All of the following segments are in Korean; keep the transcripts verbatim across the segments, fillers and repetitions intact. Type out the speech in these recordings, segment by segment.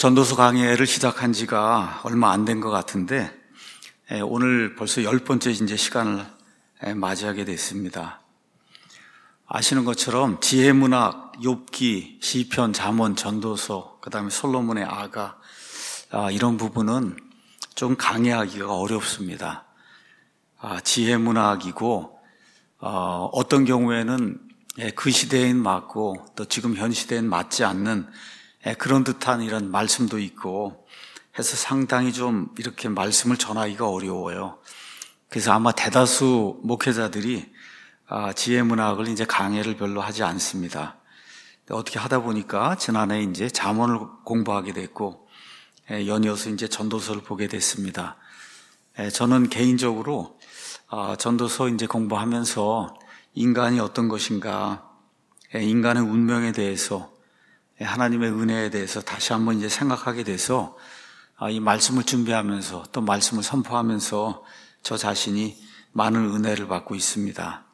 전도서 강해를 시작한 지가 얼마 안 된 것 같은데 오늘 벌써 열 번째 이제 시간을 맞이하게 됐습니다. 아시는 것처럼 지혜문학, 욥기, 시편, 잠언, 전도서, 그 다음에 솔로몬의 아가 이런 부분은 좀 강해하기가 어렵습니다. 지혜문학이고 어떤 경우에는 그 시대엔 맞고 또 지금 현 시대엔 맞지 않는 그런 듯한 이런 말씀도 있고 해서 상당히 좀 이렇게 말씀을 전하기가 어려워요. 그래서 아마 대다수 목회자들이 지혜문학을 이제 강해를 별로 하지 않습니다. 어떻게 하다 보니까 지난해 이제 잠언을 공부하게 됐고 연이어서 이제 전도서를 보게 됐습니다. 저는 개인적으로 전도서 이제 공부하면서 인간이 어떤 것인가, 인간의 운명에 대해서, 하나님의 은혜에 대해서 다시 한번 이제 생각하게 돼서 이 말씀을 준비하면서 또 말씀을 선포하면서 저 자신이 많은 은혜를 받고 있습니다.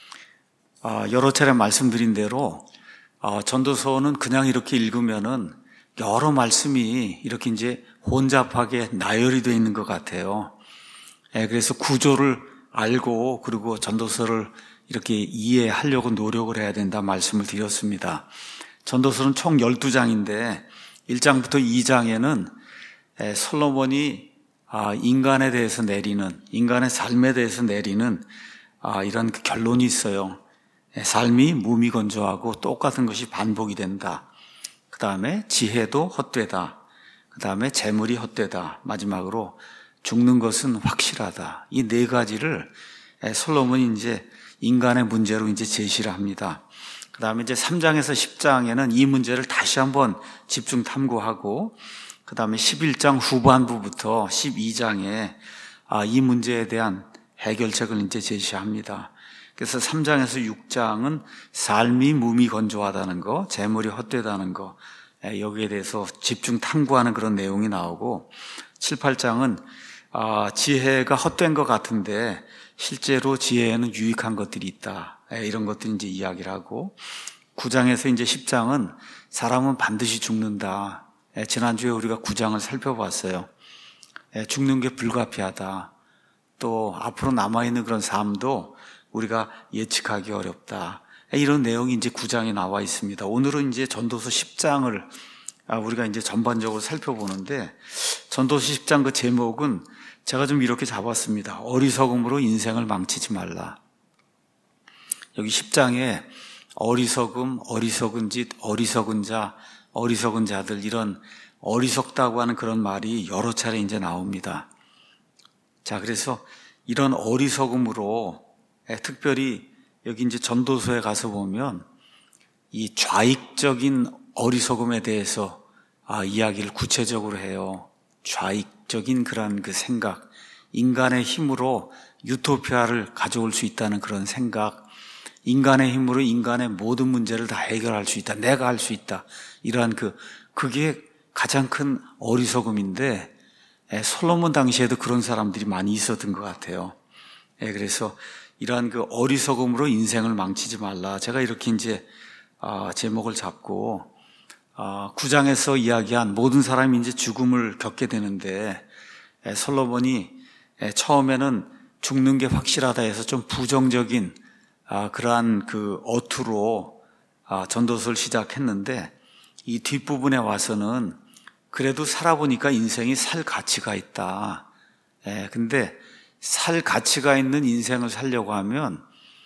여러 차례 말씀드린 대로 전도서는 그냥 이렇게 읽으면은 여러 말씀이 이렇게 이제 혼잡하게 나열이 되어 있는 것 같아요. 그래서 구조를 알고 그리고 전도서를 이렇게 이해하려고 노력을 해야 된다 말씀을 드렸습니다. 전도서는 총 열두 장인데 일 장부터 이 장에는 솔로몬이 인간에 대해서 내리는, 인간의 삶에 대해서 내리는 이런 결론이 있어요. 삶이 무미건조하고 똑같은 것이 반복이 된다. 그 다음에 지혜도 헛되다. 그 다음에 재물이 헛되다. 마지막으로 죽는 것은 확실하다. 이 네 가지를 솔로몬이 이제 인간의 문제로 이제 제시를 합니다. 그 다음에 이제 삼 장에서 십 장에는 이 문제를 다시 한번 집중 탐구하고, 그 다음에 십일 장 후반부부터 십이 장에 이 문제에 대한 해결책을 이제 제시합니다. 그래서 삼 장에서 육 장은 삶이 무미건조하다는 거, 재물이 헛되다는 거, 여기에 대해서 집중 탐구하는 그런 내용이 나오고, 칠, 팔 장은 지혜가 헛된 것 같은데 실제로 지혜에는 유익한 것들이 있다. 이런 것들이 이제 이야기를 하고, 구 장에서 이제 십 장은 사람은 반드시 죽는다. 지난주에 우리가 구 장을 살펴봤어요. 죽는 게 불가피하다. 또 앞으로 남아있는 그런 삶도 우리가 예측하기 어렵다. 이런 내용이 이제 구 장에 나와 있습니다. 오늘은 이제 전도서 십 장을 우리가 이제 전반적으로 살펴보는데, 전도서 십 장 그 제목은 제가 좀 이렇게 잡았습니다. 어리석음으로 인생을 망치지 말라. 여기 십 장에 어리석음, 어리석은 짓, 어리석은 자, 어리석은 자들, 이런 어리석다고 하는 그런 말이 여러 차례 이제 나옵니다. 자, 그래서 이런 어리석음으로 특별히 여기 이제 전도서에 가서 보면 이 좌익적인 어리석음에 대해서 아, 이야기를 구체적으로 해요. 좌익적인 그런 그 생각, 인간의 힘으로 유토피아를 가져올 수 있다는 그런 생각, 인간의 힘으로 인간의 모든 문제를 다 해결할 수 있다, 내가 할 수 있다, 이러한 그 그게 가장 큰 어리석음인데 솔로몬 당시에도 그런 사람들이 많이 있었던 것 같아요. 그래서 이러한 그 어리석음으로 인생을 망치지 말라. 제가 이렇게 이제 제목을 잡고 구 장에서 이야기한 모든 사람이 이제 죽음을 겪게 되는데 솔로몬이 처음에는 죽는 게 확실하다 해서 좀 부정적인 그러한 그 어투로 전도서를 시작했는데 이 뒷부분에 와서는 그래도 살아보니까 인생이 살 가치가 있다. 근데 살 가치가 있는 인생을 살려고 하면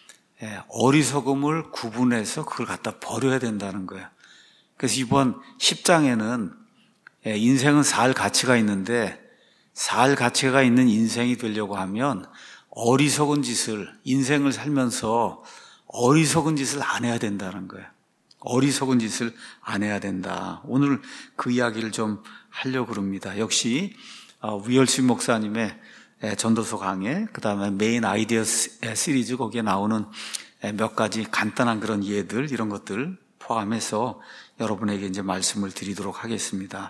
어리석음을 구분해서 그걸 갖다 버려야 된다는 거예요. 그래서 이번 십 장에는 인생은 살 가치가 있는데 살 가치가 있는 인생이 되려고 하면 어리석은 짓을, 인생을 살면서 어리석은 짓을 안 해야 된다는 거예요. 어리석은 짓을 안 해야 된다. 오늘 그 이야기를 좀 하려고 합니다. 역시 위얼신 목사님의 전도서 강해, 그 다음에 메인 아이디어 시리즈, 거기에 나오는 몇 가지 간단한 그런 예들, 이런 것들 포함해서 여러분에게 이제 말씀을 드리도록 하겠습니다.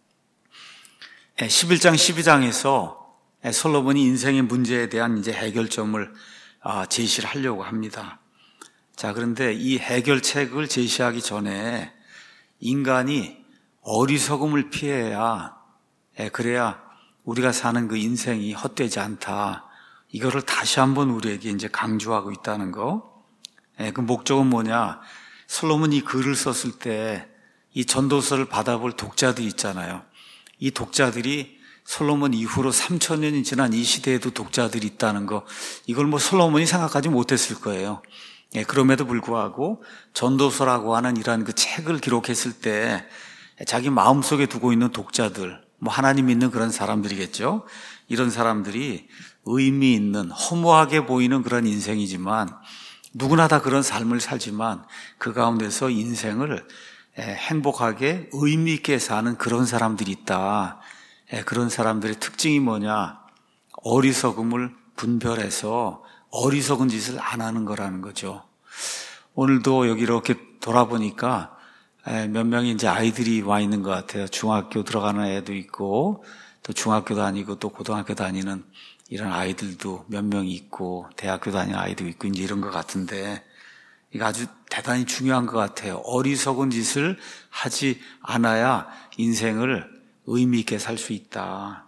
십일 장, 십이 장에서 솔로몬이 인생의 문제에 대한 이제 해결점을 제시를 하려고 합니다. 자, 그런데 이 해결책을 제시하기 전에 인간이 어리석음을 피해야, 그래야 우리가 사는 그 인생이 헛되지 않다. 이거를 다시 한번 우리에게 이제 강조하고 있다는 거. 그 목적은 뭐냐? 솔로몬이 이 글을 썼을 때 이 전도서를 받아볼 독자들이 있잖아요. 이 독자들이 솔로몬 이후로 삼천 년이 지난 이 시대에도 독자들이 있다는 거, 이걸 뭐 솔로몬이 생각하지 못했을 거예요. 예, 그럼에도 불구하고 전도서라고 하는 이러한 그 책을 기록했을 때 자기 마음속에 두고 있는 독자들, 뭐 하나님 믿는 그런 사람들이겠죠. 이런 사람들이 의미 있는, 허무하게 보이는 그런 인생이지만, 누구나 다 그런 삶을 살지만 그 가운데서 인생을 행복하게 의미 있게 사는 그런 사람들이 있다. 그런 사람들의 특징이 뭐냐? 어리석음을 분별해서 어리석은 짓을 안 하는 거라는 거죠. 오늘도 여기 이렇게 돌아보니까 몇 명의 이제 아이들이 와 있는 것 같아요. 중학교 들어가는 애도 있고, 또 중학교 다니고 또 고등학교 다니는 이런 아이들도 몇 명이 있고, 대학교 다니는 아이도 있고, 이제 이런 것 같은데, 이거 아주 대단히 중요한 것 같아요. 어리석은 짓을 하지 않아야 인생을 의미 있게 살 수 있다.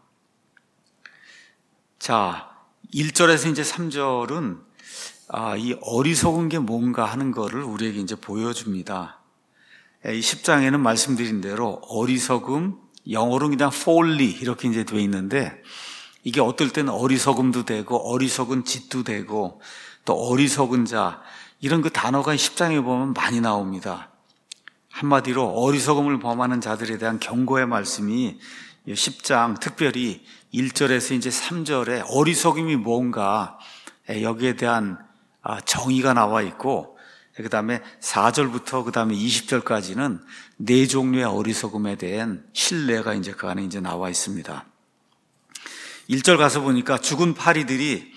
자, 일 절에서 이제 삼 절은 아, 이 어리석은 게 뭔가 하는 거를 우리에게 이제 보여줍니다. 이 십 장에는 말씀드린 대로 어리석음, 영어로는 그냥 folly 이렇게 이제 되어 있는데, 이게 어떨 때는 어리석음도 되고 어리석은 짓도 되고 또 어리석은 자, 이런 그 단어가 십 장에 보면 많이 나옵니다. 한마디로 어리석음을 범하는 자들에 대한 경고의 말씀이 십 장 특별히 일 절에서 이제 삼 절에 어리석음이 뭔가 여기에 대한 정의가 나와 있고, 그 다음에 사 절부터 그 다음에 이십 절까지는 네 종류의 어리석음에 대한 신뢰가 이제 그 안에 이제 나와 있습니다. 일 절 가서 보니까 죽은 파리들이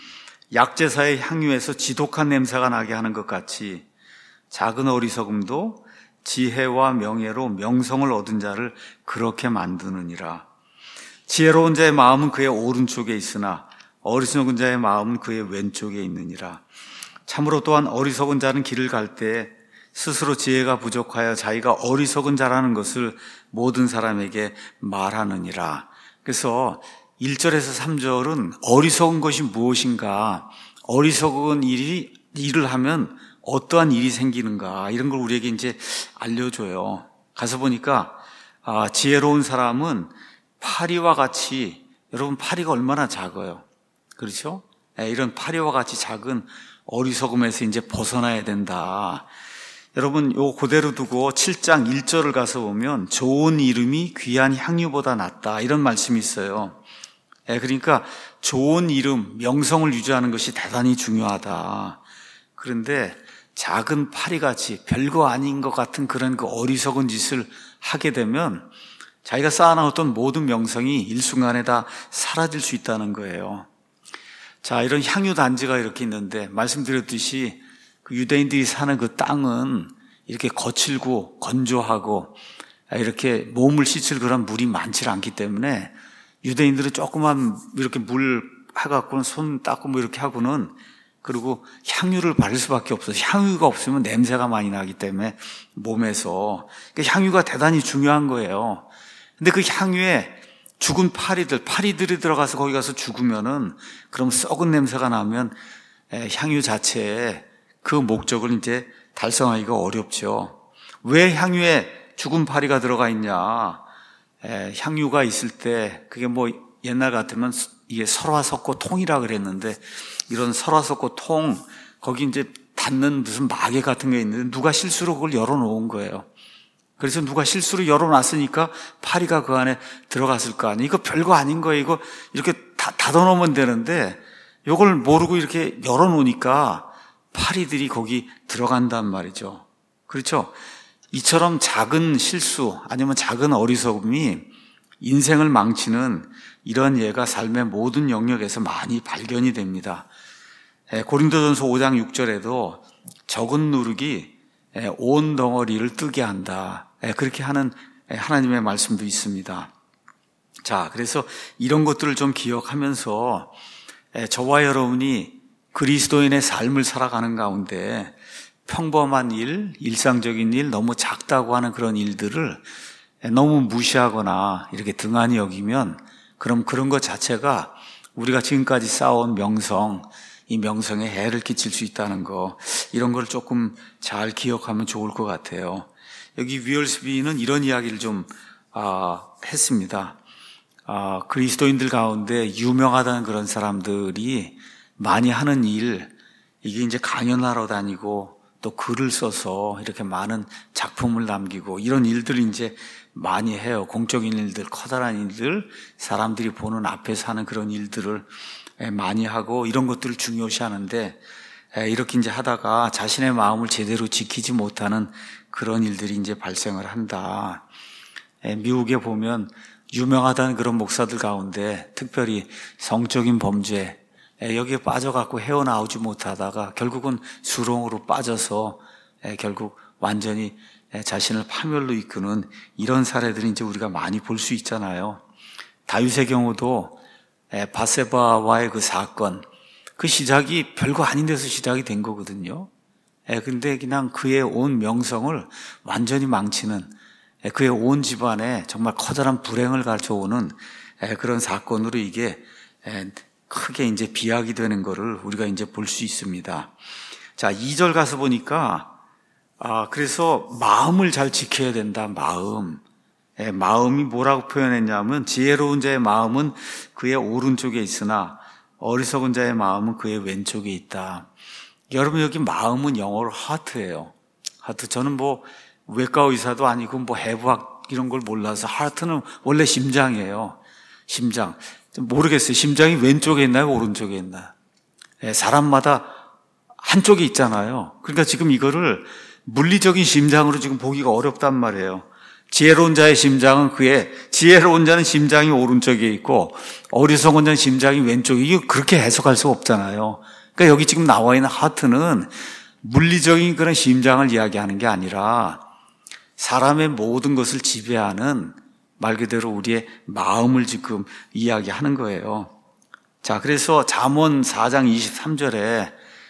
약제사의 향유에서 지독한 냄새가 나게 하는 것 같이 작은 어리석음도 지혜와 명예로 명성을 얻은 자를 그렇게 만드느니라. 지혜로운 자의 마음은 그의 오른쪽에 있으나 어리석은 자의 마음은 그의 왼쪽에 있느니라. 참으로 또한 어리석은 자는 길을 갈 때 스스로 지혜가 부족하여 자기가 어리석은 자라는 것을 모든 사람에게 말하느니라. 그래서 일 절에서 삼 절은 어리석은 것이 무엇인가, 어리석은 일이, 일을 하면 어떠한 일이 생기는가, 이런 걸 우리에게 이제 알려줘요. 가서 보니까, 아, 지혜로운 사람은 파리와 같이, 여러분 파리가 얼마나 작아요. 그렇죠? 네, 이런 파리와 같이 작은 어리석음에서 이제 벗어나야 된다. 여러분, 요 그대로 두고 칠 장 일 절을 가서 보면 좋은 이름이 귀한 향유보다 낫다, 이런 말씀이 있어요. 예, 그러니까 좋은 이름, 명성을 유지하는 것이 대단히 중요하다. 그런데 작은 파리같이 별거 아닌 것 같은 그런 그 어리석은 짓을 하게 되면 자기가 쌓아놓았던 모든 명성이 일순간에 다 사라질 수 있다는 거예요. 자, 이런 향유 단지가 이렇게 있는데, 말씀드렸듯이 그 유대인들이 사는 그 땅은 이렇게 거칠고 건조하고 이렇게 몸을 씻을 그런 물이 많지 않기 때문에 유대인들은 조그만 이렇게 물 해갖고는 손 닦고 뭐 이렇게 하고는, 그리고 향유를 바를 수밖에 없어요. 향유가 없으면 냄새가 많이 나기 때문에 몸에서. 그러니까 향유가 대단히 중요한 거예요. 근데 그 향유에 죽은 파리들, 파리들이 들어가서 거기 가서 죽으면은, 그럼 썩은 냄새가 나면 향유 자체에 그 목적을 이제 달성하기가 어렵죠. 왜 향유에 죽은 파리가 들어가 있냐? 에, 향유가 있을 때 그게 뭐 옛날 같으면 이게 설화석고 통이라 그랬는데, 이런 설화석고 통, 거기 이제 닿는 무슨 마개 같은 게 있는데 누가 실수로 그걸 열어놓은 거예요. 그래서 누가 실수로 열어놨으니까 파리가 그 안에 들어갔을 거 아니에요. 이거 별거 아닌 거예요. 이거 이렇게 다 닫아놓으면 되는데 이걸 모르고 이렇게 열어놓으니까 파리들이 거기 들어간단 말이죠. 그렇죠? 이처럼 작은 실수 아니면 작은 어리석음이 인생을 망치는 이런 예가 삶의 모든 영역에서 많이 발견이 됩니다. 고린도전서 오 장 육 절에도 적은 누룩이 온 덩어리를 뜨게 한다, 그렇게 하는 하나님의 말씀도 있습니다. 자, 그래서 이런 것들을 좀 기억하면서 저와 여러분이 그리스도인의 삶을 살아가는 가운데 평범한 일, 일상적인 일, 너무 작다고 하는 그런 일들을 너무 무시하거나 이렇게 등한히 여기면 그럼 그런 것 자체가 우리가 지금까지 쌓아온 명성, 이 명성에 해를 끼칠 수 있다는 거, 이런 걸 조금 잘 기억하면 좋을 것 같아요. 여기 위얼스비는 이런 이야기를 좀 아, 했습니다. 아, 그리스도인들 가운데 유명하다는 그런 사람들이 많이 하는 일, 이게 이제 강연하러 다니고 또 글을 써서 이렇게 많은 작품을 남기고 이런 일들을 이제 많이 해요. 공적인 일들, 커다란 일들, 사람들이 보는 앞에서 하는 그런 일들을 많이 하고 이런 것들을 중요시 하는데, 이렇게 이제 하다가 자신의 마음을 제대로 지키지 못하는 그런 일들이 이제 발생을 한다. 미국에 보면 유명하다는 그런 목사들 가운데 특별히 성적인 범죄, 여기에 빠져갖고 헤어나오지 못하다가 결국은 수렁으로 빠져서 결국 완전히 자신을 파멸로 이끄는 이런 사례들이 이제 우리가 많이 볼 수 있잖아요. 다윗의 경우도 바세바와의 그 사건, 그 시작이 별거 아닌 데서 시작이 된 거거든요. 근데 그냥 그의 온 명성을 완전히 망치는, 그의 온 집안에 정말 커다란 불행을 가져오는 그런 사건으로 이게 크게 이제 비약이 되는 거를 우리가 이제 볼 수 있습니다. 자, 이 절 가서 보니까, 아, 그래서 마음을 잘 지켜야 된다, 마음. 예, 마음이 뭐라고 표현했냐면, 지혜로운 자의 마음은 그의 오른쪽에 있으나, 어리석은 자의 마음은 그의 왼쪽에 있다. 여러분, 여기 마음은 영어로 하트예요. 하트. 저는 뭐, 외과 의사도 아니고, 뭐, 해부학 이런 걸 몰라서, 하트는 원래 심장이에요. 심장. 모르겠어요. 심장이 왼쪽에 있나요? 오른쪽에 있나요? 예, 사람마다 한쪽에 있잖아요. 그러니까 지금 이거를 물리적인 심장으로 지금 보기가 어렵단 말이에요. 지혜로운 자의 심장은 그의, 지혜로운 자는 심장이 오른쪽에 있고 어리석은 자는 심장이 왼쪽에, 이거 그렇게 해석할 수가 없잖아요. 그러니까 여기 지금 나와 있는 하트는 물리적인 그런 심장을 이야기하는 게 아니라 사람의 모든 것을 지배하는 말 그대로 우리의 마음을 지금 이야기하는 거예요. 자, 그래서 잠언 사 장 이십삼 절에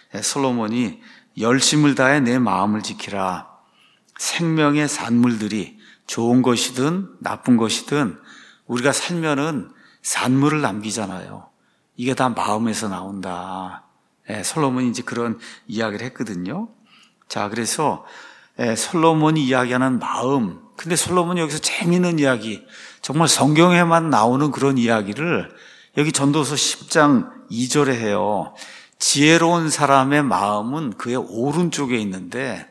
솔로몬이 열심을 다해 내 마음을 지키라. 생명의 산물들이 좋은 것이든 나쁜 것이든 우리가 살면은 산물을 남기잖아요. 이게 다 마음에서 나온다. 솔로몬이 이제 그런 이야기를 했거든요. 자, 그래서 솔로몬이 이야기하는 마음, 근데 솔로몬이 여기서 재미있는 이야기, 정말 성경에만 나오는 그런 이야기를 여기 전도서 십 장 이 절에 해요. 지혜로운 사람의 마음은 그의 오른쪽에 있는데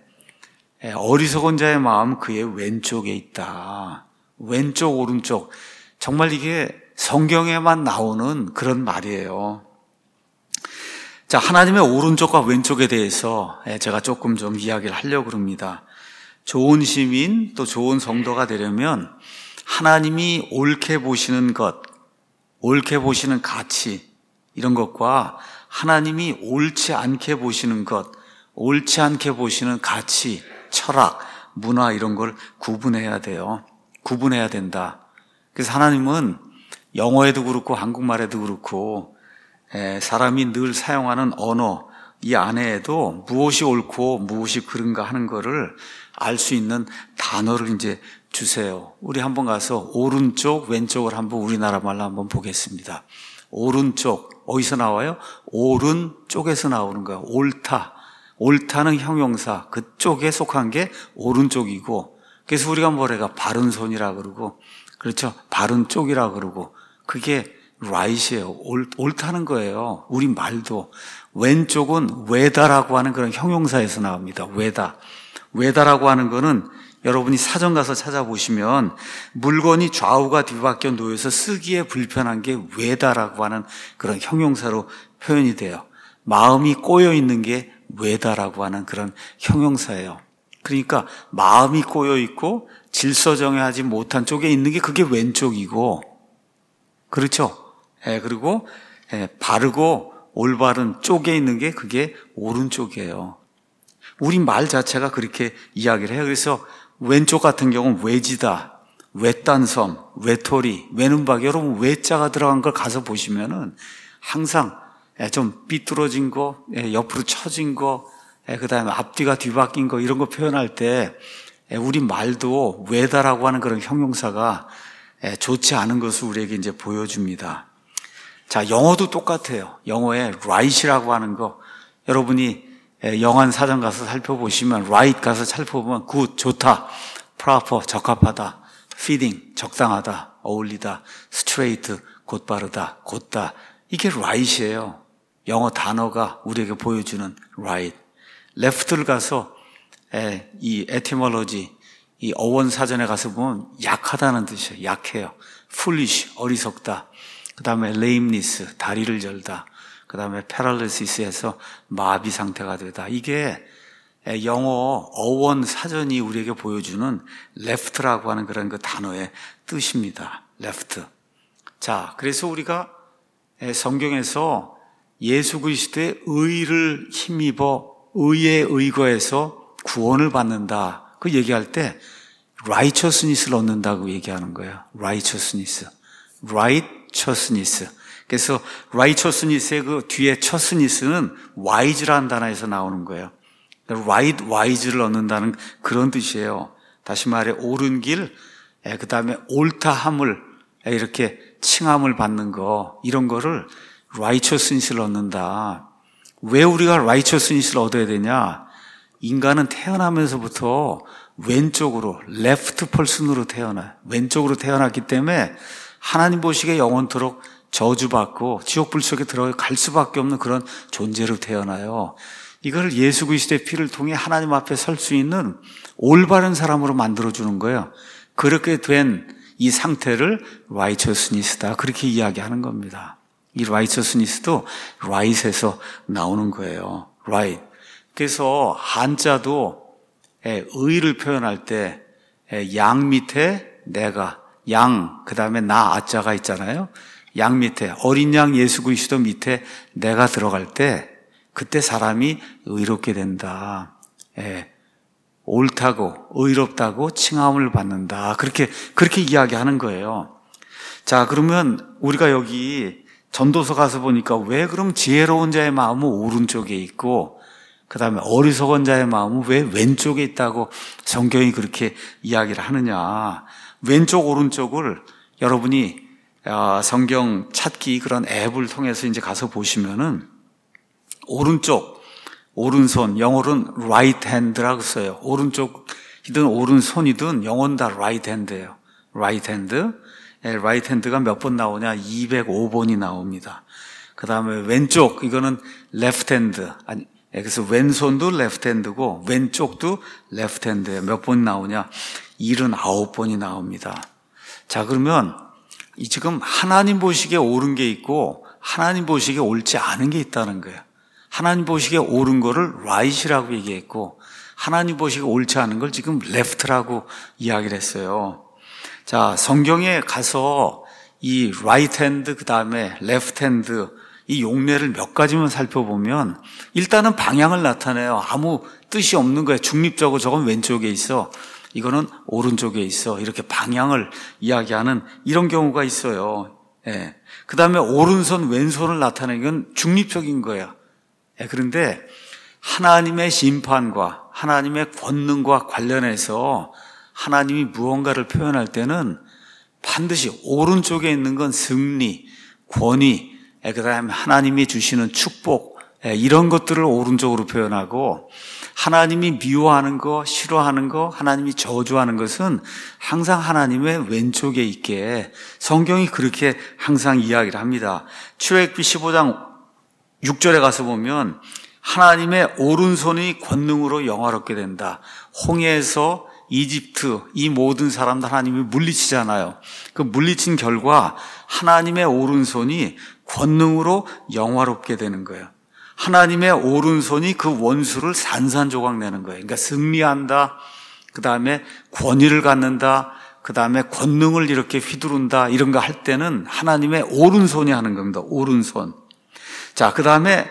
어리석은 자의 마음은 그의 왼쪽에 있다. 왼쪽 오른쪽, 정말 이게 성경에만 나오는 그런 말이에요. 자, 하나님의 오른쪽과 왼쪽에 대해서 제가 조금 좀 이야기를 하려고 합니다. 좋은 시민 또 좋은 성도가 되려면 하나님이 옳게 보시는 것, 옳게 보시는 가치, 이런 것과 하나님이 옳지 않게 보시는 것, 옳지 않게 보시는 가치, 철학, 문화 이런 걸 구분해야 돼요. 구분해야 된다. 그래서 하나님은 영어에도 그렇고 한국말에도 그렇고 사람이 늘 사용하는 언어, 이 안에도 무엇이 옳고 무엇이 그른가 하는 거를 알 수 있는 단어를 이제 주세요. 우리 한번 가서 오른쪽, 왼쪽을 한번 우리나라 말로 한번 보겠습니다. 오른쪽, 어디서 나와요? 오른쪽에서 나오는 거예요. 옳다. 옳다는 형용사, 그쪽에 속한 게 오른쪽이고, 그래서 우리가 뭐래가 바른 손이라 그러고, 그렇죠? 바른 쪽이라 그러고, 그게 right이에요. 옳, 옳다는 거예요. 우리 말도. 왼쪽은 외다라고 하는 그런 형용사에서 나옵니다. 외다. 외다라고 하는 거는 여러분이 사전 가서 찾아보시면 물건이 좌우가 뒤바뀌어 놓여서 쓰기에 불편한 게 외다라고 하는 그런 형용사로 표현이 돼요. 마음이 꼬여 있는 게 외다라고 하는 그런 형용사예요. 그러니까 마음이 꼬여 있고 질서 정해하지 못한 쪽에 있는 게 그게 왼쪽이고, 그렇죠? 예, 그리고 예, 바르고 올바른 쪽에 있는 게 그게 오른쪽이에요. 우리 말 자체가 그렇게 이야기를 해요. 그래서 왼쪽 같은 경우는 외지다, 외딴섬, 외톨이, 외눈박, 여러분 외자가 들어간 걸 가서 보시면은 항상 좀 삐뚤어진 거, 옆으로 처진 거, 그 다음에 앞뒤가 뒤바뀐 거, 이런 거 표현할 때 우리 말도 외다라고 하는 그런 형용사가 좋지 않은 것을 우리에게 이제 보여줍니다. 자, 영어도 똑같아요. 영어에 right이라고 하는 거, 여러분이 영한 사전 가서 살펴보시면 right 가서 살펴보면 good, 좋다, proper, 적합하다, fitting, 적당하다, 어울리다, straight, 곧바르다, 곧다, 이게 right이에요. 영어 단어가 우리에게 보여주는 right. left를 가서 이 etymology, 이 어원 사전에 가서 보면 약하다는 뜻이에요. 약해요. foolish, 어리석다. 그 다음에 lameness, 다리를 절다. 그 다음에 paralysis,에서 마비 상태가 되다. 이게 영어 어원 사전이 우리에게 보여주는 left라고 하는 그런 그 단어의 뜻입니다. left. 자, 그래서 우리가 성경에서 예수 그리스도의 의를 힘입어 의에 의거해서 구원을 받는다. 그 얘기할 때 righteousness를 얻는다고 얘기하는 거예요. righteousness. righteousness. 그래서 righteousness의 그 뒤에 chousness는 wise라는 단어에서 나오는 거예요. right, wise를 얻는다는 그런 뜻이에요. 다시 말해 옳은 길, 그 다음에 옳다함을 이렇게 칭함을 받는 거, 이런 거를 righteousness를 얻는다. 왜 우리가 righteousness를 얻어야 되냐? 인간은 태어나면서부터 왼쪽으로, left person으로 태어나요. 왼쪽으로 태어났기 때문에 하나님 보시기에 영원토록 저주받고 지옥불 속에 들어갈 수밖에 없는 그런 존재로 태어나요. 이걸 예수 그리스도의 피를 통해 하나님 앞에 설 수 있는 올바른 사람으로 만들어주는 거예요. 그렇게 된 이 상태를 righteousness다, 그렇게 이야기하는 겁니다. 이 righteousness도 right에서 나오는 거예요. right. 그래서 한자도 의를 표현할 때 양 밑에 내가, 양, 그 다음에 나, 아자가 있잖아요. 양 밑에, 어린 양 예수 그리스도 밑에 내가 들어갈 때 그때 사람이 의롭게 된다. 예. 옳다고, 의롭다고 칭함을 받는다. 그렇게, 그렇게 이야기하는 거예요. 자, 그러면 우리가 여기 전도서 가서 보니까 왜 그럼 지혜로운 자의 마음은 오른쪽에 있고 그 다음에 어리석은 자의 마음은 왜 왼쪽에 있다고 성경이 그렇게 이야기를 하느냐. 왼쪽 오른쪽을 여러분이 성경 찾기 그런 앱을 통해서 이제 가서 보시면은 오른쪽, 오른손, 영어로는 right hand라고 써요. 오른쪽이든 오른손이든 영어는 다 right hand예요. right hand. right hand가 몇 번 나오냐? 이백오 번이 나옵니다. 그 다음에 왼쪽, 이거는 left hand. 아니, 그래서 왼손도 left hand고 왼쪽도 left hand예요. 몇 번 나오냐? 칠십구 번이 나옵니다. 자, 그러면 이 지금 하나님 보시기에 옳은 게 있고 하나님 보시기에 옳지 않은 게 있다는 거예요. 하나님 보시기에 옳은 거를 right이라고 얘기했고 하나님 보시기에 옳지 않은 걸 지금 left라고 이야기를 했어요. 자, 성경에 가서 이 right hand 그 다음에 left hand 이 용례를 몇 가지만 살펴보면 일단은 방향을 나타내요. 아무 뜻이 없는 거예요. 중립적으로 저건 왼쪽에 있어, 이거는 오른쪽에 있어, 이렇게 방향을 이야기하는 이런 경우가 있어요. 예. 그 다음에 오른손 왼손을 나타내는 건 중립적인 거예요. 예. 그런데 하나님의 심판과 하나님의 권능과 관련해서 하나님이 무언가를 표현할 때는 반드시 오른쪽에 있는 건 승리, 권위, 그 다음에 하나님이 주시는 축복, 이런 것들을 오른쪽으로 표현하고 하나님이 미워하는 거, 싫어하는 거, 하나님이 저주하는 것은 항상 하나님의 왼쪽에 있게 성경이 그렇게 항상 이야기를 합니다. 출애굽기 십오 장 육 절에 가서 보면 하나님의 오른손이 권능으로 영화롭게 된다. 홍해에서 이집트 이 모든 사람들 하나님이 물리치잖아요. 그 물리친 결과 하나님의 오른손이 권능으로 영화롭게 되는 거예요. 하나님의 오른손이 그 원수를 산산조각 내는 거예요. 그러니까 승리한다, 그 다음에 권위를 갖는다, 그 다음에 권능을 이렇게 휘두른다, 이런 거 할 때는 하나님의 오른손이 하는 겁니다. 오른손. 자, 그 다음에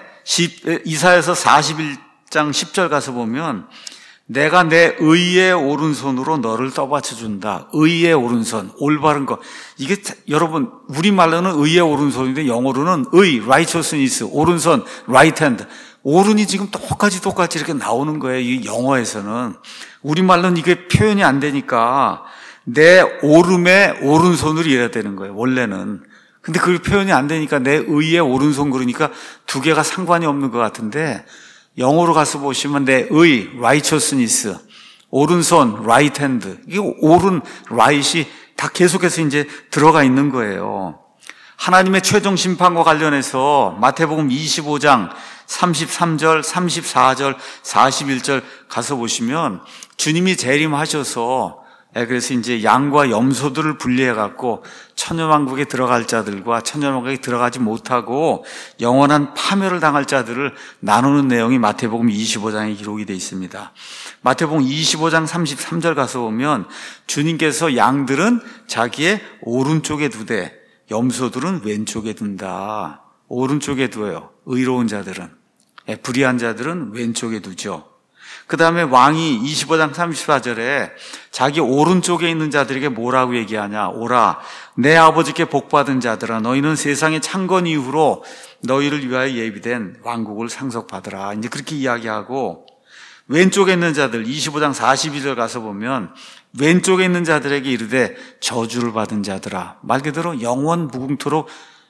이사야서 사십일 장 십 절 가서 보면 내가 내 의의 오른손으로 너를 떠받쳐준다. 의의 오른손, 올바른 것. 이게 여러분 우리말로는 의의 오른손인데 영어로는 의, righteousness, 오른손, right hand. 오른이 지금 똑같이 똑같이 이렇게 나오는 거예요. 이 영어에서는. 우리말로는 이게 표현이 안 되니까 내 오름에 오른손으로 이래야 되는 거예요, 원래는. 근데 그 표현이 안 되니까 내 의의 오른손 그러니까 두 개가 상관이 없는 것 같은데, 영어로 가서 보시면 내 의, righteousness, 오른손, right hand, 이게 오른, right이 다 계속해서 이제 들어가 있는 거예요. 하나님의 최종 심판과 관련해서 마태복음 이십오 장 삼십삼 절, 삼십사 절, 사십일 절 가서 보시면 주님이 재림하셔서, 그래서 이제 양과 염소들을 분리해갖고 천년왕국에 들어갈 자들과 천년왕국에 들어가지 못하고 영원한 파멸을 당할 자들을 나누는 내용이 마태복음 이십오 장에 기록이 되어 있습니다. 마태복음 이십오 장 삼십삼 절 가서 보면 주님께서 양들은 자기의 오른쪽에 두되 염소들은 왼쪽에 둔다. 오른쪽에 두어요. 의로운 자들은. 불의한 자들은 왼쪽에 두죠. 그 다음에 왕이 이십오 장 삼십사 절에 자기 오른쪽에 있는 자들에게 뭐라고 얘기하냐. 오라, 내 아버지께 복받은 자들아, 너희는 세상의 창건 이후로 너희를 위하여 예비된 왕국을 상속받으라. 이제 그렇게 이야기하고, 왼쪽에 있는 자들 이십오 장 사십이 절 가서 보면 왼쪽에 있는 자들에게 이르되 저주를 받은 자들아, 말 그대로 영원 무궁토록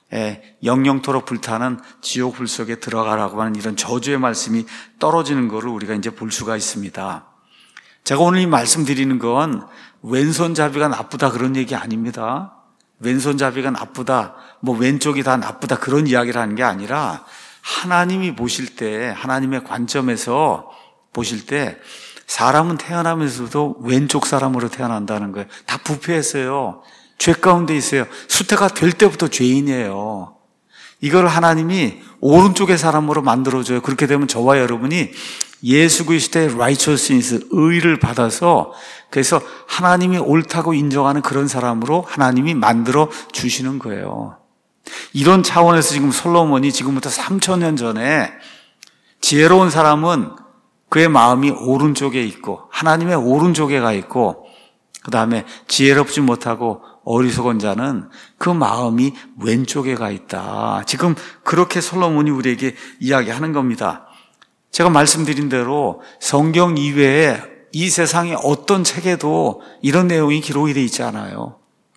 영영토록 불타는 지옥 불 속에 들어가라고 하는 이런 저주의 말씀이 떨어지는 것을 우리가 이제 볼 수가 있습니다. 제가 오늘 이 말씀드리는 건 왼손잡이가 나쁘다 그런 얘기 아닙니다. 왼손잡이가 나쁘다, 뭐 왼쪽이 다 나쁘다 그런 이야기를 하는 게 아니라, 하나님이 보실 때, 하나님의 관점에서 보실 때 사람은 태어나면서도 왼쪽 사람으로 태어난다는 거예요. 다 부패했어요. 죄 가운데 있어요. 수태가 될 때부터 죄인이에요. 이걸 하나님이 오른쪽의 사람으로 만들어줘요. 그렇게 되면 저와 여러분이 예수 그리스도의 righteousness, 의를 받아서, 그래서 하나님이 옳다고 인정하는 그런 사람으로 하나님이 만들어 주시는 거예요. 이런 차원에서 지금 솔로몬이 지금부터 삼천 년 전에 지혜로운 사람은 그의 마음이 오른쪽에 있고 하나님의 오른쪽에 가 있고, 그 다음에 지혜롭지 못하고 어리석은 자는 그 마음이 왼쪽에 가 있다. 지금 그렇게 솔로몬이 우리에게 이야기하는 겁니다. 제가 말씀드린 대로 성경 이외에 이 세상의 어떤 책에도 이런 내용이 기록이 되어 있지 않아요.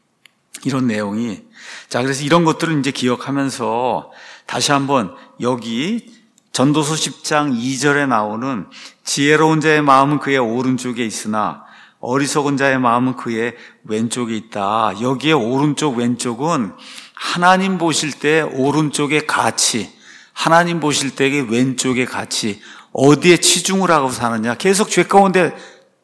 이런 내용이. 자, 그래서 이런 것들을 이제 기억하면서 다시 한번 여기 전도서 십 장 이 절에 나오는 지혜로운 자의 마음은 그의 오른쪽에 있으나 어리석은 자의 마음은 그의 왼쪽에 있다. 여기에 오른쪽 왼쪽은 하나님 보실 때 오른쪽의 가치, 하나님 보실 때의 왼쪽의 가치, 어디에 치중을 하고 사느냐. 계속 죄 가운데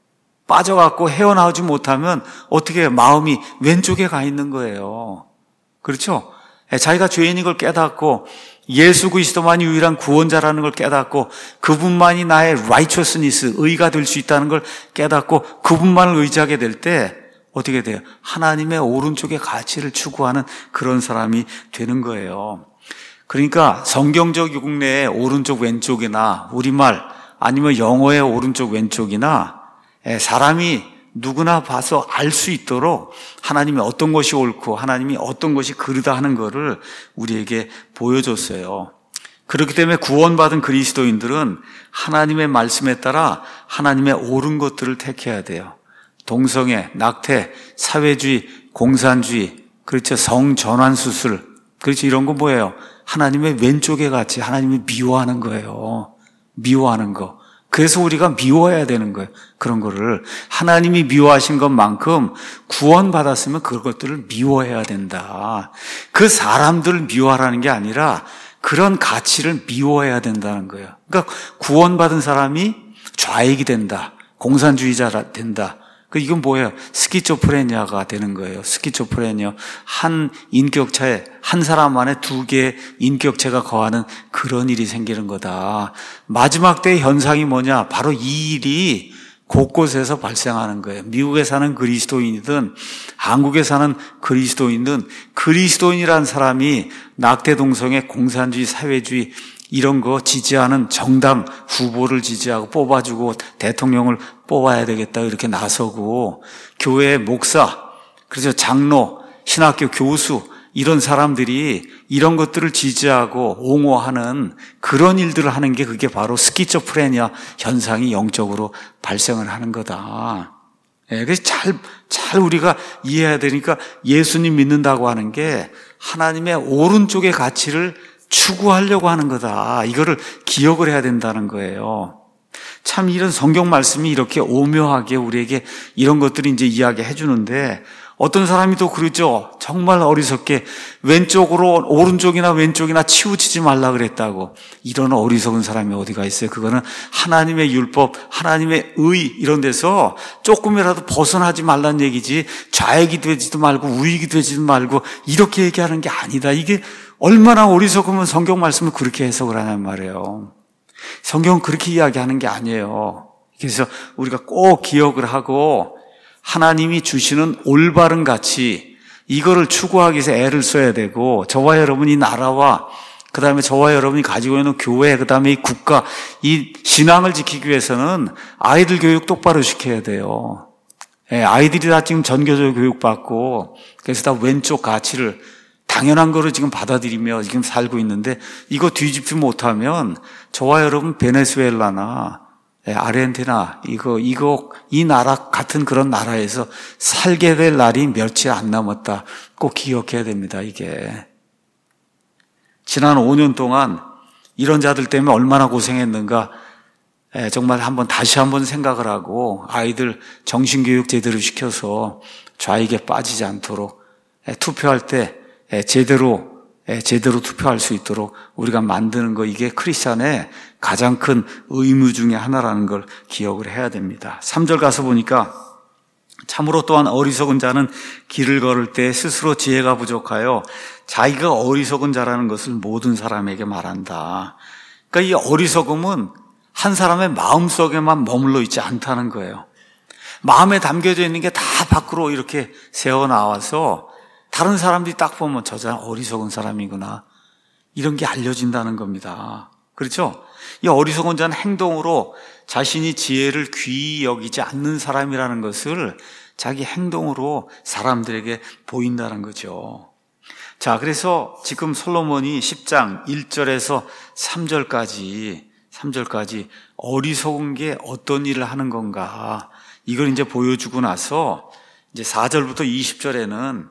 빠져갖고 헤어나오지 못하면 어떻게 마음이 왼쪽에 가 있는 거예요. 그렇죠? 자기가 죄인인 걸 깨닫고 예수 그리스도만이 유일한 구원자라는 걸 깨닫고 그분만이 나의 righteousness, 의가 될 수 있다는 걸 깨닫고 그분만을 의지하게 될 때 어떻게 돼요? 하나님의 오른쪽의 가치를 추구하는 그런 사람이 되는 거예요. 그러니까 성경적 용례의 오른쪽 왼쪽이나 우리말 아니면 영어의 오른쪽 왼쪽이나 사람이 누구나 봐서 알 수 있도록 하나님이 어떤 것이 옳고 하나님이 어떤 것이 그르다 하는 것을 우리에게 보여줬어요. 그렇기 때문에 구원받은 그리스도인들은 하나님의 말씀에 따라 하나님의 옳은 것들을 택해야 돼요. 동성애, 낙태, 사회주의, 공산주의, 그렇죠, 성전환수술, 그렇죠, 이런 거 뭐예요? 하나님의 왼쪽에 같이 하나님이 미워하는 거예요. 미워하는 거. 그래서 우리가 미워해야 되는 거예요. 그런 거를. 하나님이 미워하신 것만큼 구원받았으면 그것들을 미워해야 된다. 그 사람들을 미워하라는 게 아니라 그런 가치를 미워해야 된다는 거예요. 그러니까 구원받은 사람이 좌익이 된다. 공산주의자가 된다. 그 이건 뭐예요? 스키조프레니아가 되는 거예요. 스키조프레니아. 한 인격체에 한 사람 안에 두 개의 인격체가 거하는 그런 일이 생기는 거다. 마지막 때의 현상이 뭐냐? 바로 이 일이 곳곳에서 발생하는 거예요. 미국에 사는 그리스도인이든 한국에 사는 그리스도인이든 그리스도인이라는 사람이 낙태 동성애, 공산주의, 사회주의 이런 거 지지하는 정당 후보를 지지하고 뽑아주고 대통령을 뽑아야 되겠다 이렇게 나서고, 교회 목사, 그래서 장로, 신학교 교수 이런 사람들이 이런 것들을 지지하고 옹호하는 그런 일들을 하는 게 그게 바로 스키조프레니아 현상이 영적으로 발생을 하는 거다. 예, 그래서 잘, 잘 우리가 이해해야 되니까 예수님 믿는다고 하는 게 하나님의 오른쪽의 가치를 추구하려고 하는 거다. 이거를 기억을 해야 된다는 거예요. 참 이런 성경 말씀이 이렇게 오묘하게 우리에게 이런 것들이 이제 이야기해 주는데 어떤 사람이 또 그러죠. 정말 어리석게 왼쪽으로 오른쪽이나 왼쪽이나 치우치지 말라 그랬다고. 이런 어리석은 사람이 어디가 있어요. 그거는 하나님의 율법, 하나님의 의 이런 데서 조금이라도 벗어나지 말란 얘기지 좌익이 되지도 말고 우익이 되지도 말고 이렇게 얘기하는 게 아니다. 이게 얼마나 어리석으면 성경 말씀을 그렇게 해석을 하냔 말이에요. 성경은 그렇게 이야기하는 게 아니에요. 그래서 우리가 꼭 기억을 하고 하나님이 주시는 올바른 가치 이거를 추구하기 위해서 애를 써야 되고 저와 여러분이 나라와 그 다음에 저와 여러분이 가지고 있는 교회 그 다음에 이 국가 이 신앙을 지키기 위해서는 아이들 교육 똑바로 시켜야 돼요. 예, 아이들이 다 지금 전교조 교육받고 그래서 다 왼쪽 가치를 당연한 거로 지금 받아들이며 지금 살고 있는데 이거 뒤집지 못하면 저와 여러분 베네수엘라나 아르헨티나 이거 이거 이 나라 같은 그런 나라에서 살게 될 날이 며칠 안 남았다. 꼭 기억해야 됩니다. 이게 지난 오 년 동안 이런 자들 때문에 얼마나 고생했는가 정말 한번 다시 한번 생각을 하고 아이들 정신교육 제대로 시켜서 좌익에 빠지지 않도록 투표할 때 제대로 제대로 투표할 수 있도록 우리가 만드는 거 이게 크리스찬의 가장 큰 의무 중에 하나라는 걸 기억을 해야 됩니다. 삼 절 가서 보니까 참으로 또한 어리석은 자는 길을 걸을 때 스스로 지혜가 부족하여 자기가 어리석은 자라는 것을 모든 사람에게 말한다. 그러니까 이 어리석음은 한 사람의 마음속에만 머물러 있지 않다는 거예요. 마음에 담겨져 있는 게 다 밖으로 이렇게 새어 나와서 다른 사람들이 딱 보면 저 사람 어리석은 사람이구나. 이런 게 알려진다는 겁니다. 그렇죠? 이 어리석은 자는 행동으로 자신이 지혜를 귀히 여기지 않는 사람이라는 것을 자기 행동으로 사람들에게 보인다는 거죠. 자, 그래서 지금 솔로몬이 십 장 일 절에서 삼 절까지, 삼 절까지 어리석은 게 어떤 일을 하는 건가. 이걸 이제 보여주고 나서 이제 사 절부터 이십 절에는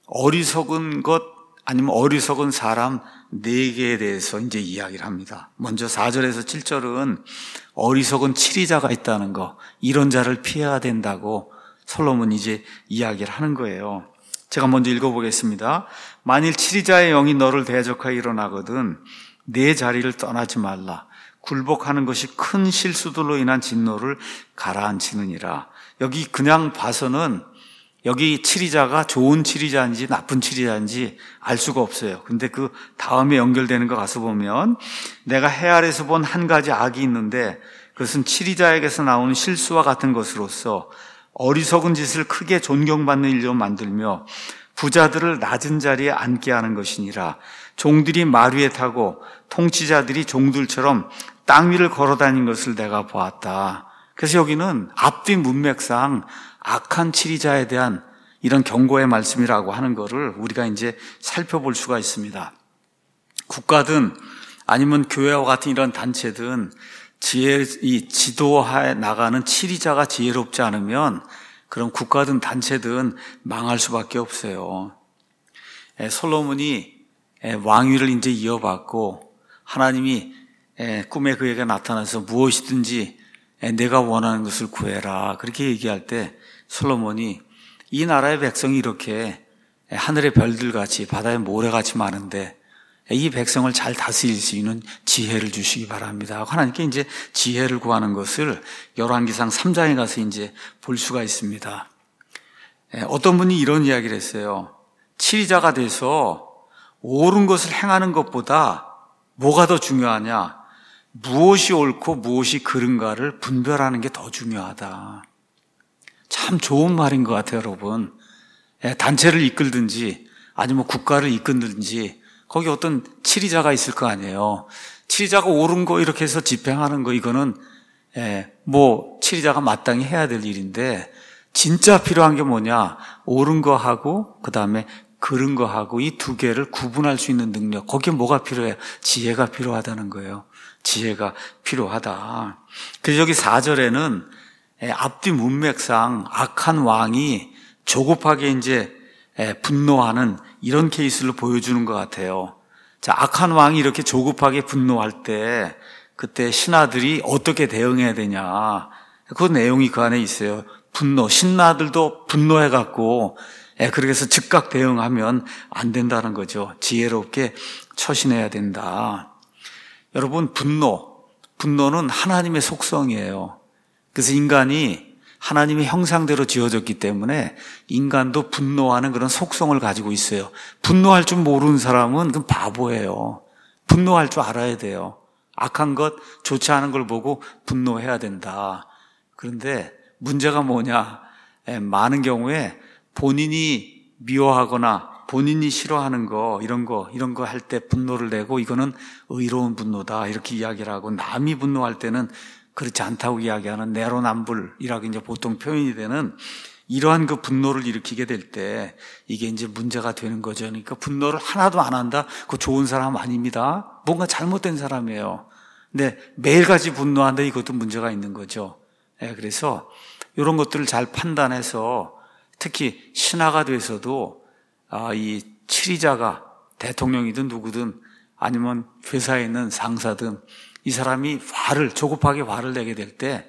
어리석은 것 아니면 어리석은 사람 네 개에 대해서 이제 이야기를 합니다. 먼저 사 절에서 칠 절은 어리석은 치리자가 있다는 거, 이런 자를 피해야 된다고 솔로몬이 이제 이야기를 하는 거예요. 제가 먼저 읽어보겠습니다. 만일 치리자의 영이 너를 대적하여 일어나거든 내 자리를 떠나지 말라. 굴복하는 것이 큰 실수들로 인한 진노를 가라앉히느니라. 여기 그냥 봐서는 여기 치리자가 좋은 치리자인지 나쁜 치리자인지 알 수가 없어요. 근데 그 다음에 연결되는 거 가서 보면 내가 해 아래서 본 한 가지 악이 있는데 그것은 치리자에게서 나오는 실수와 같은 것으로서 어리석은 짓을 크게 존경받는 일로 만들며 부자들을 낮은 자리에 앉게 하는 것이니라. 종들이 말 위에 타고 통치자들이 종들처럼 땅 위를 걸어다닌 것을 내가 보았다. 그래서 여기는 앞뒤 문맥상 악한 치리자에 대한 이런 경고의 말씀이라고 하는 것을 우리가 이제 살펴볼 수가 있습니다. 국가든 아니면 교회와 같은 이런 단체든 지혜, 이 지도하에 나가는 치리자가 지혜롭지 않으면 그럼 국가든 단체든 망할 수밖에 없어요. 솔로몬이 왕위를 이제 이어받고 하나님이 꿈에 그에게 나타나서 무엇이든지 내가 원하는 것을 구해라. 그렇게 얘기할 때 솔로몬이 이 나라의 백성이 이렇게 하늘의 별들같이 바다의 모래같이 많은데 이 백성을 잘 다스릴 수 있는 지혜를 주시기 바랍니다. 하나님께 이제 지혜를 구하는 것을 열왕기상 삼 장에 가서 이제 볼 수가 있습니다. 어떤 분이 이런 이야기를 했어요. 치리자가 돼서 옳은 것을 행하는 것보다 뭐가 더 중요하냐? 무엇이 옳고 무엇이 그른가를 분별하는 게 더 중요하다. 참 좋은 말인 것 같아요, 여러분. 단체를 이끌든지 아니면 국가를 이끌든지 거기 어떤 치리자가 있을 거 아니에요. 치리자가 옳은 거 이렇게 해서 집행하는 거 이거는 뭐 치리자가 마땅히 해야 될 일인데 진짜 필요한 게 뭐냐? 옳은 거 하고 그 다음에 그런 거하고 이 두 개를 구분할 수 있는 능력, 거기에 뭐가 필요해요? 지혜가 필요하다는 거예요. 지혜가 필요하다. 그래서 여기 사 절에는 앞뒤 문맥상 악한 왕이 조급하게 이제 분노하는 이런 케이스를 보여주는 것 같아요. 자, 악한 왕이 이렇게 조급하게 분노할 때 그때 신하들이 어떻게 대응해야 되냐. 그 내용이 그 안에 있어요. 분노, 신하들도 분노해갖고 그래서 즉각 대응하면 안 된다는 거죠. 지혜롭게 처신해야 된다. 여러분, 분노, 분노는 하나님의 속성이에요. 그래서 인간이 하나님의 형상대로 지어졌기 때문에 인간도 분노하는 그런 속성을 가지고 있어요. 분노할 줄 모르는 사람은 그건 바보예요. 분노할 줄 알아야 돼요. 악한 것, 좋지 않은 걸 보고 분노해야 된다. 그런데 문제가 뭐냐? 많은 경우에 본인이 미워하거나 본인이 싫어하는 거, 이런 거, 이런 거 할 때 분노를 내고 이거는 의로운 분노다. 이렇게 이야기를 하고 남이 분노할 때는 그렇지 않다고 이야기하는 내로남불이라고 이제 보통 표현이 되는 이러한 그 분노를 일으키게 될 때 이게 이제 문제가 되는 거죠. 그러니까 분노를 하나도 안 한다? 그거 좋은 사람 아닙니다. 뭔가 잘못된 사람이에요. 근데 매일같이 분노한다? 이것도 문제가 있는 거죠. 네, 그래서 이런 것들을 잘 판단해서 특히 신하가 돼서도 아, 이 치리자가 대통령이든 누구든 아니면 회사에 있는 상사든 이 사람이 화를 조급하게 화를 내게 될 때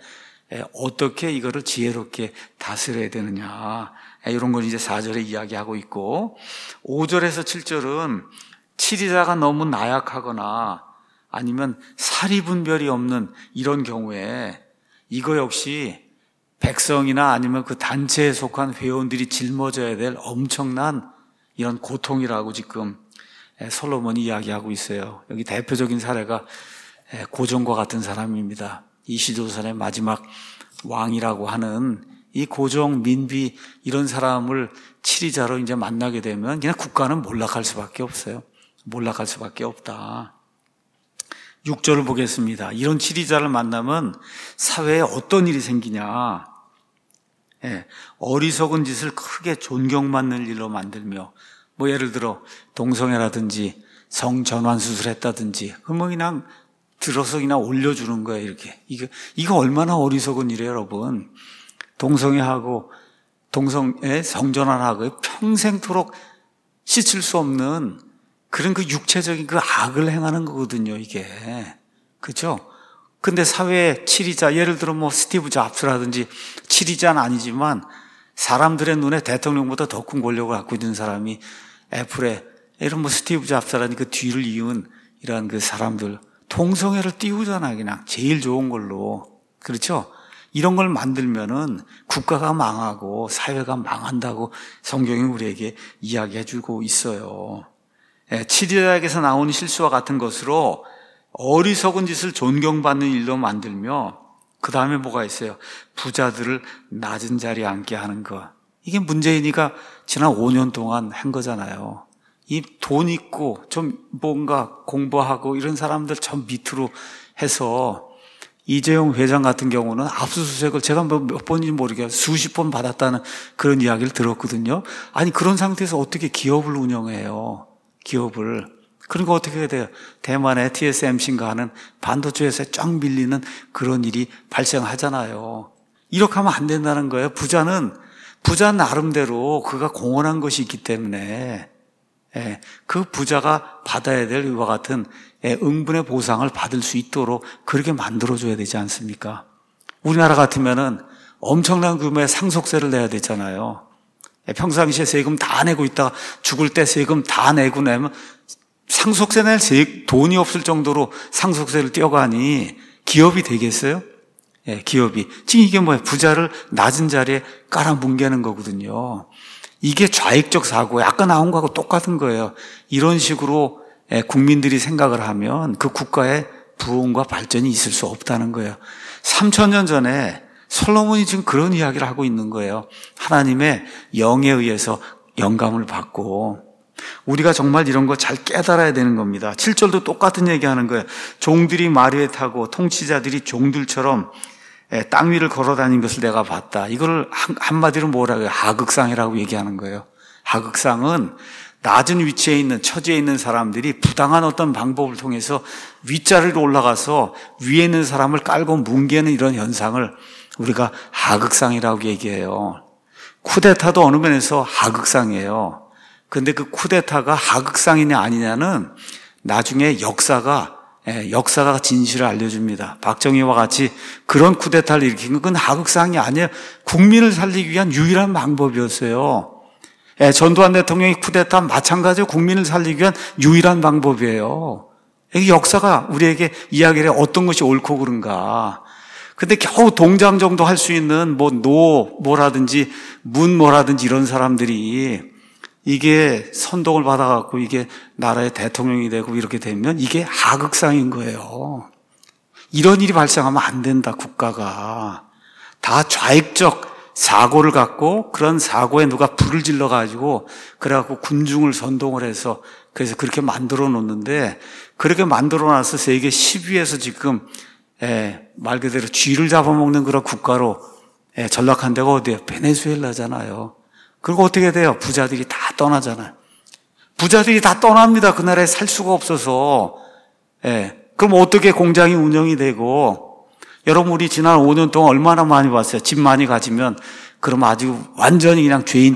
어떻게 이거를 지혜롭게 다스려야 되느냐 이런 걸 이제 사 절에 이야기하고 있고 오 절에서 칠 절은 치리자가 너무 나약하거나 아니면 사리분별이 없는 이런 경우에 이거 역시 백성이나 아니면 그 단체에 속한 회원들이 짊어져야 될 엄청난 이런 고통이라고 지금 솔로몬이 이야기하고 있어요. 여기 대표적인 사례가 고종과 같은 사람입니다. 이시조선의 마지막 왕이라고 하는 이 고종, 민비 이런 사람을 치리자로 이제 만나게 되면 그냥 국가는 몰락할 수밖에 없어요. 몰락할 수밖에 없다. 육 절을 보겠습니다. 이런 치리자를 만나면 사회에 어떤 일이 생기냐. 예, 어리석은 짓을 크게 존경받는 일로 만들며 뭐 예를 들어 동성애라든지 성전환 수술했다든지 그뭐 그냥 들어서 그냥 올려주는 거예요. 이렇게 이거 이거 얼마나 어리석은 일이에요, 여러분. 동성애하고 동성애 성전환하고 평생토록 씻을 수 없는 그런 그 육체적인 그 악을 행하는 거거든요, 이게. 그죠? 근데 사회의 치리자, 예를 들어 뭐 스티브 잡스라든지 치리자는 아니지만 사람들의 눈에 대통령보다 더 큰 권력을 갖고 있는 사람이 애플에 이런 뭐 스티브 잡스라든지 그 뒤를 이은 이런 그 사람들 동성애를 띄우잖아, 그냥. 제일 좋은 걸로. 그렇죠? 이런 걸 만들면은 국가가 망하고 사회가 망한다고 성경이 우리에게 이야기해 주고 있어요. 예, 치리자에게서 나오는 실수와 같은 것으로 어리석은 짓을 존경받는 일로 만들며 그 다음에 뭐가 있어요? 부자들을 낮은 자리에 앉게 하는 것. 이게 문재인이가 지난 오 년 동안 한 거잖아요. 이 돈 있고 좀 뭔가 공부하고 이런 사람들 전 밑으로 해서 이재용 회장 같은 경우는 압수수색을 제가 몇 번인지 모르겠어요. 수십 번 받았다는 그런 이야기를 들었거든요. 아니 그런 상태에서 어떻게 기업을 운영해요? 기업을. 그러니까 어떻게 해야 돼요? 대만의 티에스엠씨인가 하는 반도체 회사에 쫙 밀리는 그런 일이 발생하잖아요. 이렇게 하면 안 된다는 거예요. 부자는, 부자 나름대로 그가 공헌한 것이 있기 때문에, 예, 그 부자가 받아야 될 이와 같은 예, 응분의 보상을 받을 수 있도록 그렇게 만들어줘야 되지 않습니까? 우리나라 같으면은 엄청난 규모의 상속세를 내야 되잖아요. 예, 평상시에 세금 다 내고 있다가 죽을 때 세금 다 내고 내면 상속세 낼 돈이 없을 정도로 상속세를 떼어가니 기업이 되겠어요? 예, 기업이. 지금 이게 뭐예요? 부자를 낮은 자리에 깔아뭉개는 거거든요. 이게 좌익적 사고예요. 아까 나온 거하고 똑같은 거예요. 이런 식으로 국민들이 생각을 하면 그 국가의 부흥과 발전이 있을 수 없다는 거예요. 삼천 년 전에 솔로몬이 지금 그런 이야기를 하고 있는 거예요. 하나님의 영에 의해서 영감을 받고 우리가 정말 이런 거 잘 깨달아야 되는 겁니다. 칠 절도 똑같은 얘기하는 거예요. 종들이 마리에 타고 통치자들이 종들처럼 땅 위를 걸어다닌 것을 내가 봤다. 이걸 한마디로 뭐라고 해요? 하극상이라고 얘기하는 거예요. 하극상은 낮은 위치에 있는, 처지에 있는 사람들이 부당한 어떤 방법을 통해서 윗자리로 올라가서 위에 있는 사람을 깔고 뭉개는 이런 현상을 우리가 하극상이라고 얘기해요. 쿠데타도 어느 면에서 하극상이에요. 근데 그 쿠데타가 하극상이냐 아니냐는 나중에 역사가, 예, 역사가 진실을 알려줍니다. 박정희와 같이 그런 쿠데타를 일으킨 건 그건 하극상이 아니에요. 국민을 살리기 위한 유일한 방법이었어요. 예, 전두환 대통령의 쿠데타 마찬가지로 국민을 살리기 위한 유일한 방법이에요. 이 역사가 우리에게 이야기를 해 어떤 것이 옳고 그른가. 근데 겨우 동장 정도 할 수 있는 뭐 노 뭐라든지 문 뭐라든지 이런 사람들이 이게 선동을 받아갖고 이게 나라의 대통령이 되고 이렇게 되면 이게 하극상인 거예요. 이런 일이 발생하면 안 된다, 국가가. 다 좌익적 사고를 갖고 그런 사고에 누가 불을 질러가지고 그래갖고 군중을 선동을 해서 그래서 그렇게 만들어 놓는데 그렇게 만들어 놔서 세계 십 위에서 지금 예, 말 그대로 쥐를 잡아먹는 그런 국가로 예, 전락한 데가 어디예요? 베네수엘라잖아요. 그리고 어떻게 돼요? 부자들이 다 떠나잖아요. 부자들이 다 떠납니다. 그 나라에 살 수가 없어서. 예, 그럼 어떻게 공장이 운영이 되고 여러분 우리 지난 오 년 동안 얼마나 많이 봤어요. 집 많이 가지면 그럼 아주 완전히 그냥 죄인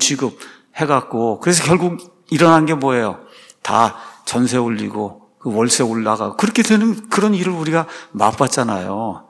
취급해갖고 그래서 결국 일어난 게 뭐예요? 다 전세 올리고 그 월세 올라가고 그렇게 되는 그런 일을 우리가 맛봤잖아요.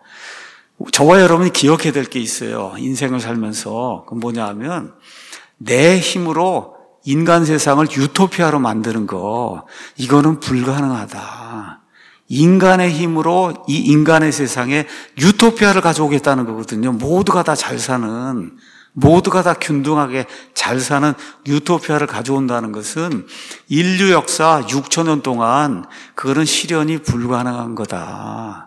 저와 여러분이 기억해야 될 게 있어요. 인생을 살면서. 그건 뭐냐 하면 내 힘으로 인간 세상을 유토피아로 만드는 거 이거는 불가능하다. 인간의 힘으로 이 인간의 세상에 유토피아를 가져오겠다는 거거든요. 모두가 다 잘 사는, 모두가 다 균등하게 잘 사는 유토피아를 가져온다는 것은 인류 역사 육천 년 동안 그거는 실현이 불가능한 거다.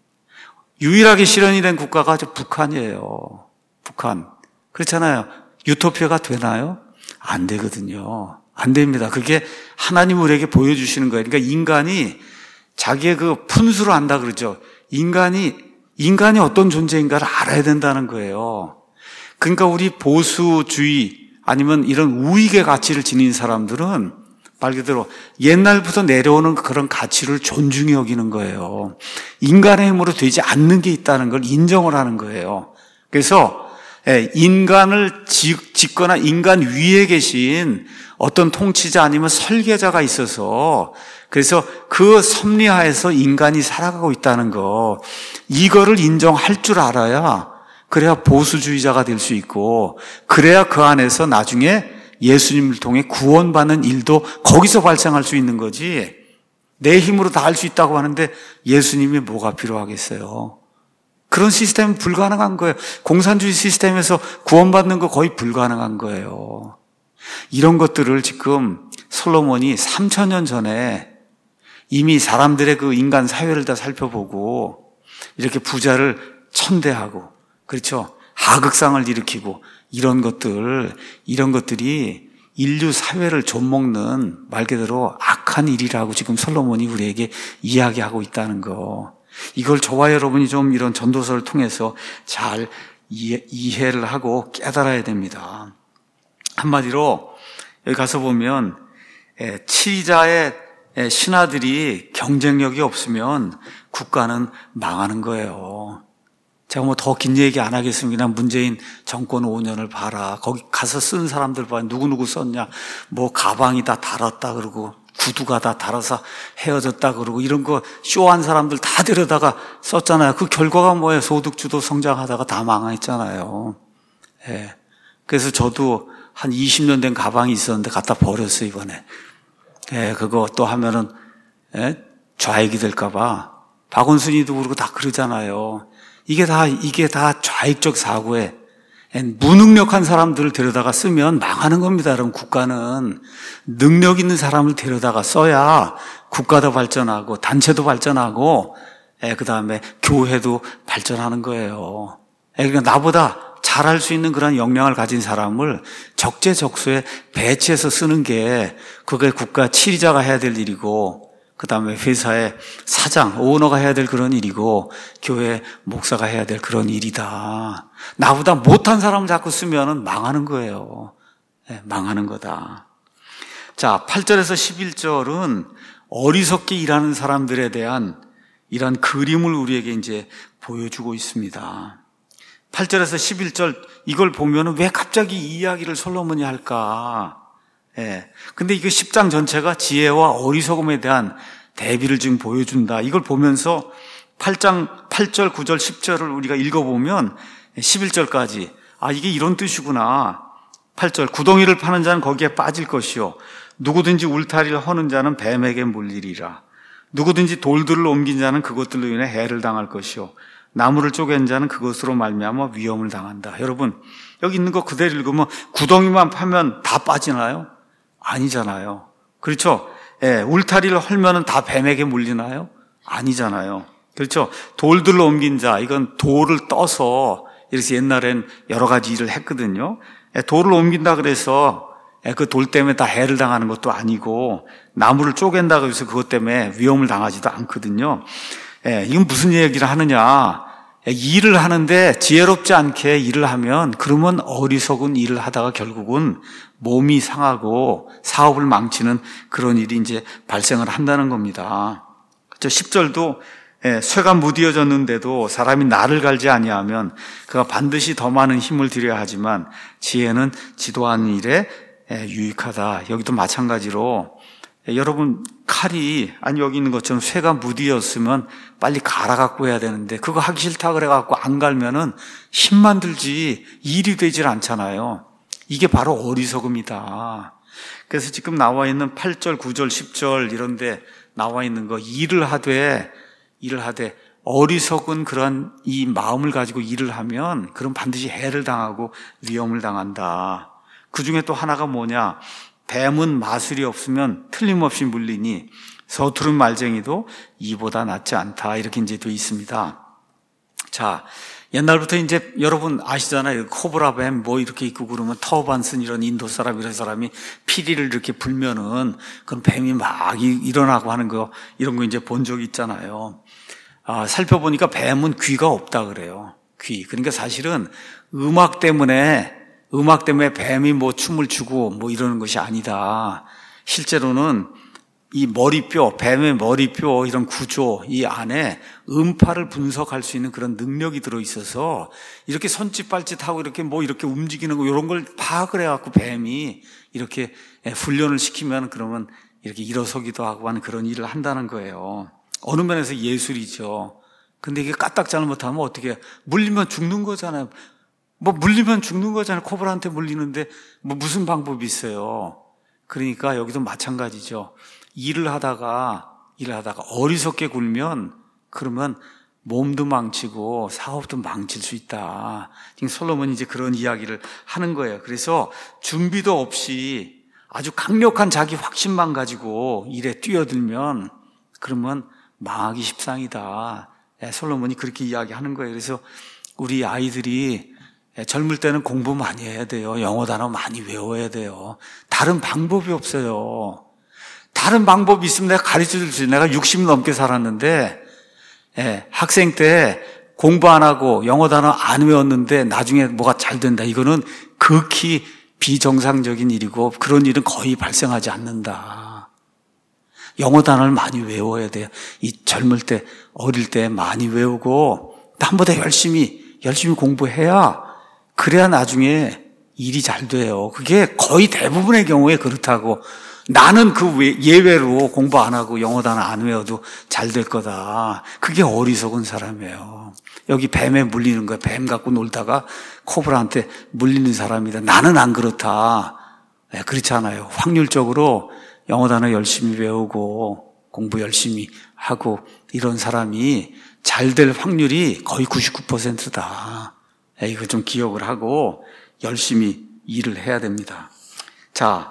유일하게 실현이 된 국가가 북한이에요. 북한. 그렇잖아요. 유토피아가 되나요? 안 되거든요. 안 됩니다. 그게 하나님 우리에게 보여주시는 거예요. 그러니까 인간이 자기의 그 푼수를 안다 그러죠. 인간이, 인간이 어떤 존재인가를 알아야 된다는 거예요. 그러니까 우리 보수주의 아니면 이런 우익의 가치를 지닌 사람들은 말 그대로 옛날부터 내려오는 그런 가치를 존중히 여기는 거예요. 인간의 힘으로 되지 않는 게 있다는 걸 인정을 하는 거예요. 그래서 인간을 짓거나 인간 위에 계신 어떤 통치자 아니면 설계자가 있어서 그래서 그 섭리하에서 인간이 살아가고 있다는 거 이거를 인정할 줄 알아야 그래야 보수주의자가 될 수 있고 그래야 그 안에서 나중에 예수님을 통해 구원받는 일도 거기서 발생할 수 있는 거지 내 힘으로 다 할 수 있다고 하는데 예수님이 뭐가 필요하겠어요. 그런 시스템은 불가능한 거예요. 공산주의 시스템에서 구원받는 거 거의 불가능한 거예요. 이런 것들을 지금 솔로몬이 삼천 년 전에 이미 사람들의 그 인간 사회를 다 살펴보고 이렇게 부자를 천대하고 그렇죠. 하극상을 일으키고 이런 것들, 이런 것들이 인류 사회를 좀먹는 말 그대로 악한 일이라고 지금 솔로몬이 우리에게 이야기하고 있다는 거. 이걸 저와 여러분이 좀 이런 전도서를 통해서 잘 이해, 이해를 하고 깨달아야 됩니다. 한마디로 여기 가서 보면 치자의 신하들이 경쟁력이 없으면 국가는 망하는 거예요. 제가 뭐 더 긴 얘기 안 하겠습니다. 그냥 문재인 정권 오 년을 봐라. 거기 가서 쓴 사람들 봐. 누구누구 썼냐. 뭐 가방이 다 달았다 그러고 구두가 다 달아서 헤어졌다 그러고 이런 거 쇼한 사람들 다 데려다가 썼잖아요. 그 결과가 뭐예요? 소득주도 성장하다가 다 망했잖아요. 예. 그래서 저도 한 이십 년 된 가방이 있었는데 갖다 버렸어요, 이번에. 예, 그거 또 하면은, 예? 좌익이 될까봐. 박원순이도 그러고 다 그러잖아요. 이게 다, 이게 다 좌익적 사고에 무능력한 사람들을 데려다가 쓰면 망하는 겁니다. 여러분, 국가는 능력 있는 사람을 데려다가 써야 국가도 발전하고 단체도 발전하고 예, 그다음에 교회도 발전하는 거예요. 예, 그러니까 나보다 잘할 수 있는 그런 역량을 가진 사람을 적재적소에 배치해서 쓰는 게 그게 국가 치리자가 해야 될 일이고 그다음에 회사의 사장, 오너가 해야 될 그런 일이고 교회 목사가 해야 될 그런 일이다. 나보다 못한 사람을 자꾸 쓰면 망하는 거예요. 망하는 거다. 자, 팔 절에서 십일 절은 어리석게 일하는 사람들에 대한 이런 그림을 우리에게 이제 보여주고 있습니다. 팔 절에서 십일 절 이걸 보면은 왜 갑자기 이 이야기를 솔로몬이 할까? 예. 근데 이거 십 장 전체가 지혜와 어리석음에 대한 대비를 지금 보여준다. 이걸 보면서 팔 장 팔 절, 구 절, 십 절을 우리가 읽어보면 십일 절까지 아 이게 이런 뜻이구나. 팔 절 구덩이를 파는 자는 거기에 빠질 것이요 누구든지 울타리를 허는 자는 뱀에게 물리리라. 누구든지 돌들을 옮긴 자는 그것들로 인해 해를 당할 것이요 나무를 쪼갠 자는 그것으로 말미암아 위험을 당한다. 여러분 여기 있는 거 그대로 읽으면 구덩이만 파면 다 빠지나요? 아니잖아요. 그렇죠? 예, 울타리를 헐면은 다 뱀에게 물리나요? 아니잖아요. 그렇죠? 돌들로 옮긴 자, 이건 돌을 떠서 이렇게 옛날엔 여러 가지 일을 했거든요. 예, 돌을 옮긴다 그래서 예, 그 돌 때문에 다 해를 당하는 것도 아니고 나무를 쪼갠다고 해서 그것 때문에 위험을 당하지도 않거든요. 예, 이건 무슨 얘기를 하느냐? 예, 일을 하는데 지혜롭지 않게 일을 하면 그러면 어리석은 일을 하다가 결국은 몸이 상하고 사업을 망치는 그런 일이 이제 발생을 한다는 겁니다. 그렇죠? 십 절도 예, 쇠가 무디어졌는데도 사람이 나를 갈지 아니하면 그가 반드시 더 많은 힘을 들여야 하지만 지혜는 지도하는 일에 예, 유익하다. 여기도 마찬가지로 예, 여러분 칼이 아니 여기 있는 것처럼 쇠가 무디었으면 빨리 갈아갖고 해야 되는데 그거 하기 싫다 그래갖고 안 갈면은 힘만 들지 일이 되질 않잖아요. 이게 바로 어리석음이다. 그래서 지금 나와 있는 팔 절, 구 절, 십 절 이런데 나와 있는 거 일을 하되 일을 하되 어리석은 그런 이 마음을 가지고 일을 하면 그럼 반드시 해를 당하고 위험을 당한다. 그 중에 또 하나가 뭐냐? 뱀은 마술이 없으면 틀림없이 물리니 서투른 말쟁이도 이보다 낫지 않다. 이렇게 이제 돼 있습니다. 자, 옛날부터 이제 여러분 아시잖아요. 코브라 뱀 뭐 이렇게 있고 그러면 터반슨 이런 인도 사람 이런 사람이 피리를 이렇게 불면은 그럼 뱀이 막 일어나고 하는 거 이런 거 이제 본 적이 있잖아요. 아, 살펴보니까 뱀은 귀가 없다 그래요. 귀. 그러니까 사실은 음악 때문에 음악 때문에 뱀이 뭐 춤을 추고 뭐 이러는 것이 아니다. 실제로는 이 머리뼈, 뱀의 머리뼈 이런 구조 이 안에 음파를 분석할 수 있는 그런 능력이 들어있어서 이렇게 손짓발짓하고 이렇게 뭐 이렇게 움직이는 거 이런 걸 파악을 해갖고 뱀이 이렇게 훈련을 시키면 그러면 이렇게 일어서기도 하고 하는 그런 일을 한다는 거예요. 어느 면에서 예술이죠. 근데 이게 까딱 잘못하면 어떻게 물리면 죽는 거잖아요. 뭐 물리면 죽는 거잖아요. 코브라한테 물리는데 뭐 무슨 방법이 있어요. 그러니까 여기도 마찬가지죠. 일을 하다가 일을 하다가 어리석게 굴면 그러면 몸도 망치고 사업도 망칠 수 있다. 지금 솔로몬이 이제 그런 이야기를 하는 거예요. 그래서 준비도 없이 아주 강력한 자기 확신만 가지고 일에 뛰어들면 그러면 망하기 십상이다. 솔로몬이 그렇게 이야기하는 거예요. 그래서 우리 아이들이 젊을 때는 공부 많이 해야 돼요. 영어 단어 많이 외워야 돼요. 다른 방법이 없어요. 다른 방법이 있으면 내가 가르쳐 줄 수 있어요. 내가 육십 넘게 살았는데 예, 학생 때 공부 안 하고 영어 단어 안 외웠는데 나중에 뭐가 잘 된다. 이거는 극히 비정상적인 일이고 그런 일은 거의 발생하지 않는다. 영어 단어를 많이 외워야 돼요. 이 젊을 때, 어릴 때 많이 외우고 남보다 열심히 열심히 공부해야 그래야 나중에 일이 잘 돼요. 그게 거의 대부분의 경우에 그렇다고. 나는 그 예외로 공부 안 하고 영어 단어 안 외워도 잘 될 거다. 그게 어리석은 사람이에요. 여기 뱀에 물리는 거야. 뱀 갖고 놀다가 코브라한테 물리는 사람이다. 나는 안 그렇다. 네, 그렇지 않아요. 확률적으로 영어 단어 열심히 외우고 공부 열심히 하고 이런 사람이 잘 될 확률이 거의 구십구 퍼센트다. 네, 이거 좀 기억을 하고 열심히 일을 해야 됩니다. 자,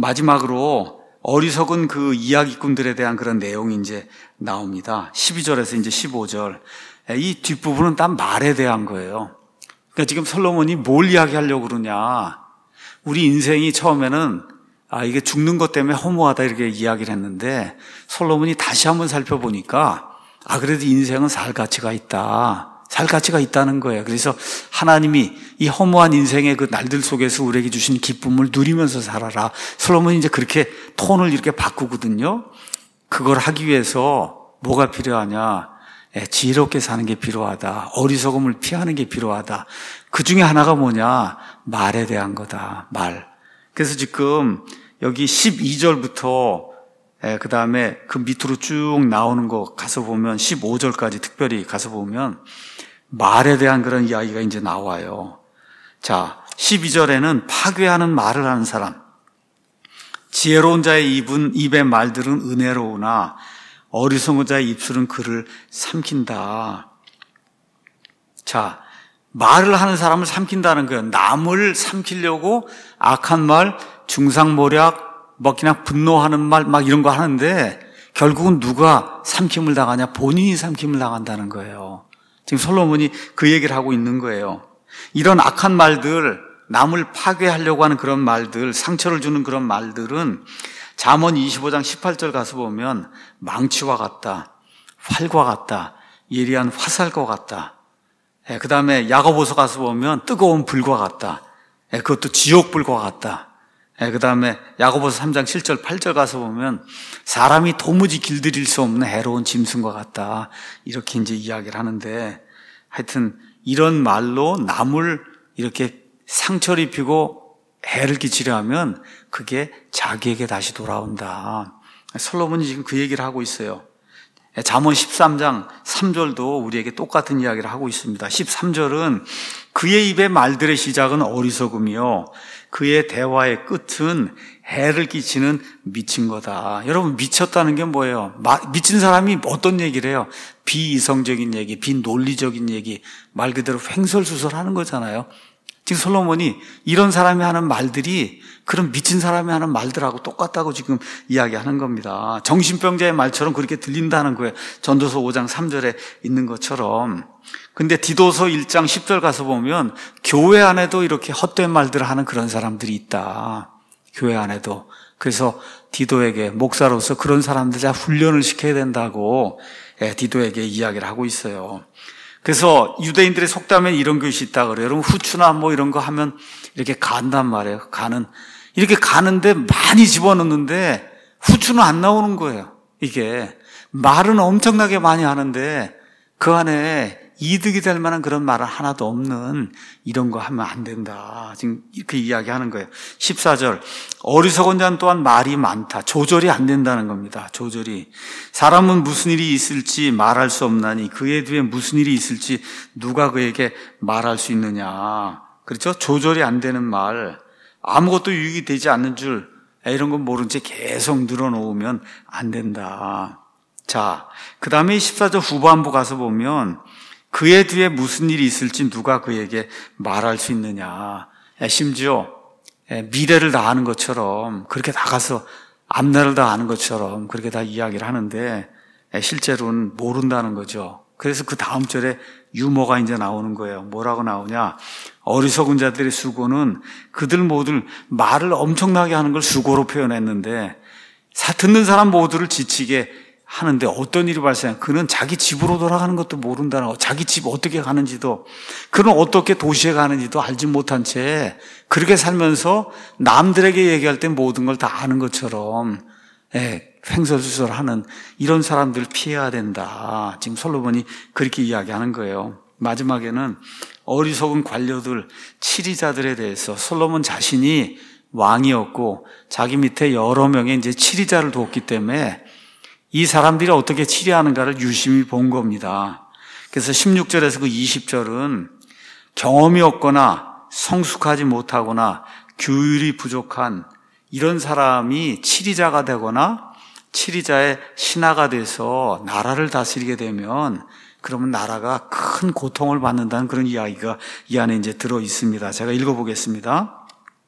마지막으로 어리석은 그 이야기꾼들에 대한 그런 내용이 이제 나옵니다. 십이 절에서 이제 십오 절. 이 뒷부분은 딱 말에 대한 거예요. 그러니까 지금 솔로몬이 뭘 이야기하려고 그러냐. 우리 인생이 처음에는 아, 이게 죽는 것 때문에 허무하다 이렇게 이야기를 했는데 솔로몬이 다시 한번 살펴보니까 아, 그래도 인생은 살 가치가 있다. 살 가치가 있다는 거예요. 그래서 하나님이 이 허무한 인생의 그 날들 속에서 우리에게 주신 기쁨을 누리면서 살아라. 솔로몬이 이제 그렇게 톤을 이렇게 바꾸거든요. 그걸 하기 위해서 뭐가 필요하냐? 지혜롭게 사는 게 필요하다. 어리석음을 피하는 게 필요하다. 그 중에 하나가 뭐냐? 말에 대한 거다. 말. 그래서 지금 여기 십이 절부터 그 다음에 그 밑으로 쭉 나오는 거 가서 보면 십오 절까지 특별히 가서 보면 말에 대한 그런 이야기가 이제 나와요. 자, 십이 절에는 파괴하는 말을 하는 사람. 지혜로운 자의 입은, 입의 말들은 은혜로우나 어리석은 자의 입술은 그를 삼킨다. 자, 말을 하는 사람을 삼킨다는 거예요. 남을 삼키려고 악한 말, 중상모략, 뭐 그냥 분노하는 말 막 이런 거 하는데 결국은 누가 삼킴을 당하냐? 본인이 삼킴을 당한다는 거예요. 지금 솔로몬이 그 얘기를 하고 있는 거예요. 이런 악한 말들, 남을 파괴하려고 하는 그런 말들, 상처를 주는 그런 말들은 잠언 이십오 장 십팔 절 가서 보면 망치와 같다, 활과 같다, 예리한 화살과 같다. 예, 그 다음에 야고보서 가서 보면 뜨거운 불과 같다. 예, 그것도 지옥불과 같다. 예, 그 다음에 야고보서 삼 장 칠 절 팔 절 가서 보면 사람이 도무지 길들일 수 없는 해로운 짐승과 같다. 이렇게 이제 이야기를 하는데 하여튼 이런 말로 남을 이렇게 상처를 입히고 해를 끼치려 하면 그게 자기에게 다시 돌아온다. 솔로몬이 지금 그 얘기를 하고 있어요. 잠언 십삼 장 삼 절도 우리에게 똑같은 이야기를 하고 있습니다. 십삼 절은 그의 입의 말들의 시작은 어리석음이요 그의 대화의 끝은 해를 끼치는 미친 거다. 여러분, 미쳤다는 게 뭐예요? 미친 사람이 어떤 얘기를 해요? 비이성적인 얘기, 비논리적인 얘기, 말 그대로 횡설수설하는 거잖아요. 지금 솔로몬이 이런 사람이 하는 말들이 그런 미친 사람이 하는 말들하고 똑같다고 지금 이야기하는 겁니다. 정신병자의 말처럼 그렇게 들린다는 거예요. 전도서 오 장 삼 절에 있는 것처럼. 근데 디도서 일 장 십 절 가서 보면 교회 안에도 이렇게 헛된 말들을 하는 그런 사람들이 있다. 교회 안에도. 그래서 디도에게 목사로서 그런 사람들 다 훈련을 시켜야 된다고 디도에게 이야기를 하고 있어요. 그래서 유대인들의 속담에 이런 것이 있다 그래요. 여러분, 후추나 뭐 이런 거 하면 이렇게 간단 말이에요. 간은. 이렇게 가는데 많이 집어넣는데 후추는 안 나오는 거예요. 이게. 말은 엄청나게 많이 하는데 그 안에 이득이 될 만한 그런 말은 하나도 없는 이런 거 하면 안 된다. 지금 이렇게 이야기하는 거예요. 십사 절. 어리석은 자는 또한 말이 많다. 조절이 안 된다는 겁니다. 조절이. 사람은 무슨 일이 있을지 말할 수 없나니 그의 뒤에 무슨 일이 있을지 누가 그에게 말할 수 있느냐. 그렇죠? 조절이 안 되는 말. 아무것도 유익이 되지 않는 줄 이런 건 모른 채 계속 늘어놓으면 안 된다. 자, 그 다음에 십사 절 후반부 가서 보면 그의 뒤에 무슨 일이 있을지 누가 그에게 말할 수 있느냐. 심지어 미래를 다 아는 것처럼 그렇게 나가서 앞날을 다 아는 것처럼 그렇게 다 이야기를 하는데 실제로는 모른다는 거죠. 그래서 그 다음 절에 유머가 이제 나오는 거예요. 뭐라고 나오냐. 어리석은 자들의 수고는 그들 모두 말을 엄청나게 하는 걸 수고로 표현했는데 듣는 사람 모두를 지치게 하는데 어떤 일이 발생해? 그는 자기 집으로 돌아가는 것도 모른다는 거. 자기 집 어떻게 가는지도, 그는 어떻게 도시에 가는지도 알지 못한 채 그렇게 살면서 남들에게 얘기할 때 모든 걸 다 아는 것처럼 예, 횡설수설하는 이런 사람들 피해야 된다. 지금 솔로몬이 그렇게 이야기하는 거예요. 마지막에는 어리석은 관료들, 치리자들에 대해서 솔로몬 자신이 왕이었고 자기 밑에 여러 명의 이제 치리자를 뒀기 때문에 이 사람들이 어떻게 치리하는가를 유심히 본 겁니다. 그래서 십육 절에서 그 이십 절은 경험이 없거나 성숙하지 못하거나 교율이 부족한 이런 사람이 치리자가 되거나 치리자의 신하가 돼서 나라를 다스리게 되면 그러면 나라가 큰 고통을 받는다는 그런 이야기가 이 안에 이제 들어 있습니다. 제가 읽어보겠습니다.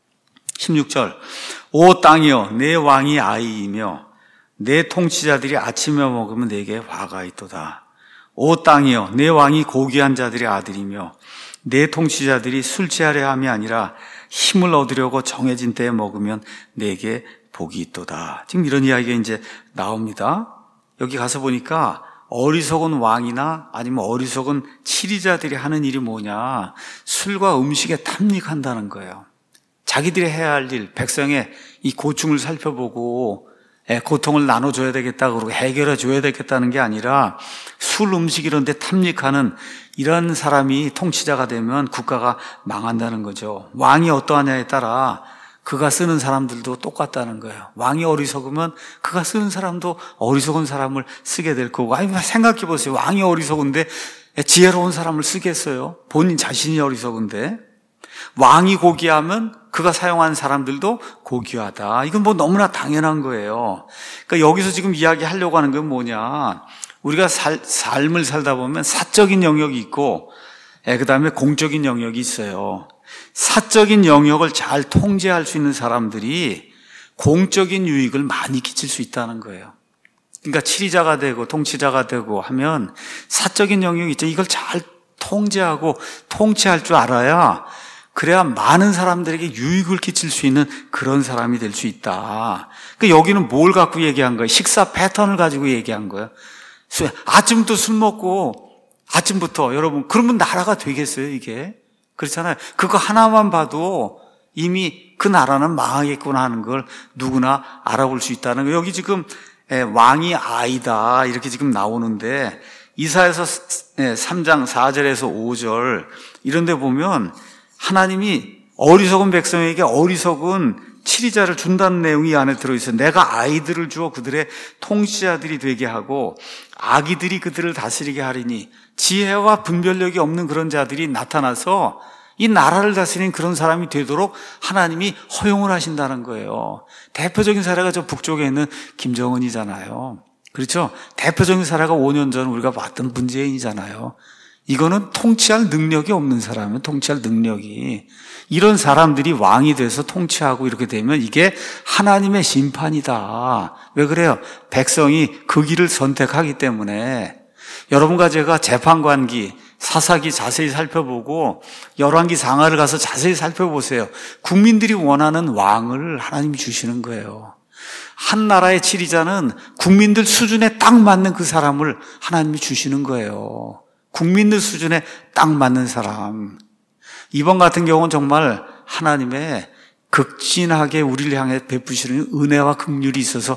십육 절. 오 땅이여 내 왕이 아이이며 내 통치자들이 아침에 먹으면 내게 화가 있도다. 오 땅이여 내 왕이 고귀한 자들의 아들이며 내 통치자들이 술 취하려 함이 아니라 힘을 얻으려고 정해진 때에 먹으면 내게 복이 있도다. 지금 이런 이야기가 이제 나옵니다. 여기 가서 보니까 어리석은 왕이나 아니면 어리석은 치리자들이 하는 일이 뭐냐? 술과 음식에 탐닉한다는 거예요. 자기들이 해야 할 일, 백성의 이 고충을 살펴보고 고통을 나눠줘야 되겠다, 그러고 해결해 줘야 되겠다는 게 아니라 술, 음식 이런 데 탐닉하는 이런 사람이 통치자가 되면 국가가 망한다는 거죠. 왕이 어떠하냐에 따라 그가 쓰는 사람들도 똑같다는 거예요. 왕이 어리석으면 그가 쓰는 사람도 어리석은 사람을 쓰게 될 거고. 아니, 생각해 보세요. 왕이 어리석은데 지혜로운 사람을 쓰겠어요? 본인 자신이 어리석은데. 왕이 고귀하면 그가 사용한 사람들도 고귀하다. 이건 뭐 너무나 당연한 거예요. 그러니까 여기서 지금 이야기하려고 하는 건 뭐냐. 우리가 살, 삶을 살다 보면 사적인 영역이 있고, 예, 그 다음에 공적인 영역이 있어요. 사적인 영역을 잘 통제할 수 있는 사람들이 공적인 유익을 많이 끼칠 수 있다는 거예요. 그러니까 치리자가 되고 통치자가 되고 하면 사적인 영역이 있죠. 이걸 잘 통제하고 통치할 줄 알아야 그래야 많은 사람들에게 유익을 끼칠 수 있는 그런 사람이 될 수 있다. 그러니까 여기는 뭘 갖고 얘기한 거예요? 식사 패턴을 가지고 얘기한 거예요. 아침부터 술 먹고 아침부터 여러분 그러면 나라가 되겠어요 이게? 그렇잖아요. 그거 하나만 봐도 이미 그 나라는 망하겠구나 하는 걸 누구나 알아볼 수 있다는 거예요. 여기 지금 왕이 아이다 이렇게 지금 나오는데 이사야서 삼 장 사 절에서 오 절 이런 데 보면 하나님이 어리석은 백성에게 어리석은 치리자를 준다는 내용이 이 안에 들어있어요. 내가 아이들을 주어 그들의 통치자들이 되게 하고 아기들이 그들을 다스리게 하리니 지혜와 분별력이 없는 그런 자들이 나타나서 이 나라를 다스리는 그런 사람이 되도록 하나님이 허용을 하신다는 거예요. 대표적인 사례가 저 북쪽에 있는 김정은이잖아요. 그렇죠? 대표적인 사례가 오 년 전 우리가 봤던 문재인이잖아요. 이거는 통치할 능력이 없는 사람이에요. 통치할 능력이. 이런 사람들이 왕이 돼서 통치하고 이렇게 되면 이게 하나님의 심판이다. 왜 그래요? 백성이 그 길을 선택하기 때문에. 여러분과 제가 재판관기, 사사기 자세히 살펴보고 열왕기 상하를 가서 자세히 살펴보세요. 국민들이 원하는 왕을 하나님이 주시는 거예요. 한 나라의 치리자는 국민들 수준에 딱 맞는 그 사람을 하나님이 주시는 거예요. 국민들 수준에 딱 맞는 사람. 이번 같은 경우는 정말 하나님의 극진하게 우리를 향해 베푸시는 은혜와 긍휼이 있어서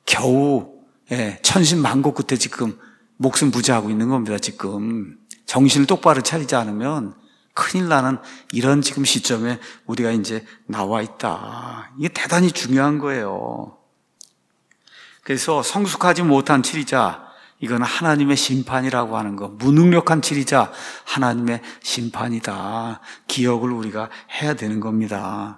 겨우 천신만고 끝에 지금 목숨 부지하고 있는 겁니다. 지금 정신을 똑바로 차리지 않으면 큰일 나는 이런 지금 시점에 우리가 이제 나와 있다. 이게 대단히 중요한 거예요. 그래서 성숙하지 못한 치리자, 이거는 하나님의 심판이라고 하는 거. 무능력한 치리자, 하나님의 심판이다. 기억을 우리가 해야 되는 겁니다.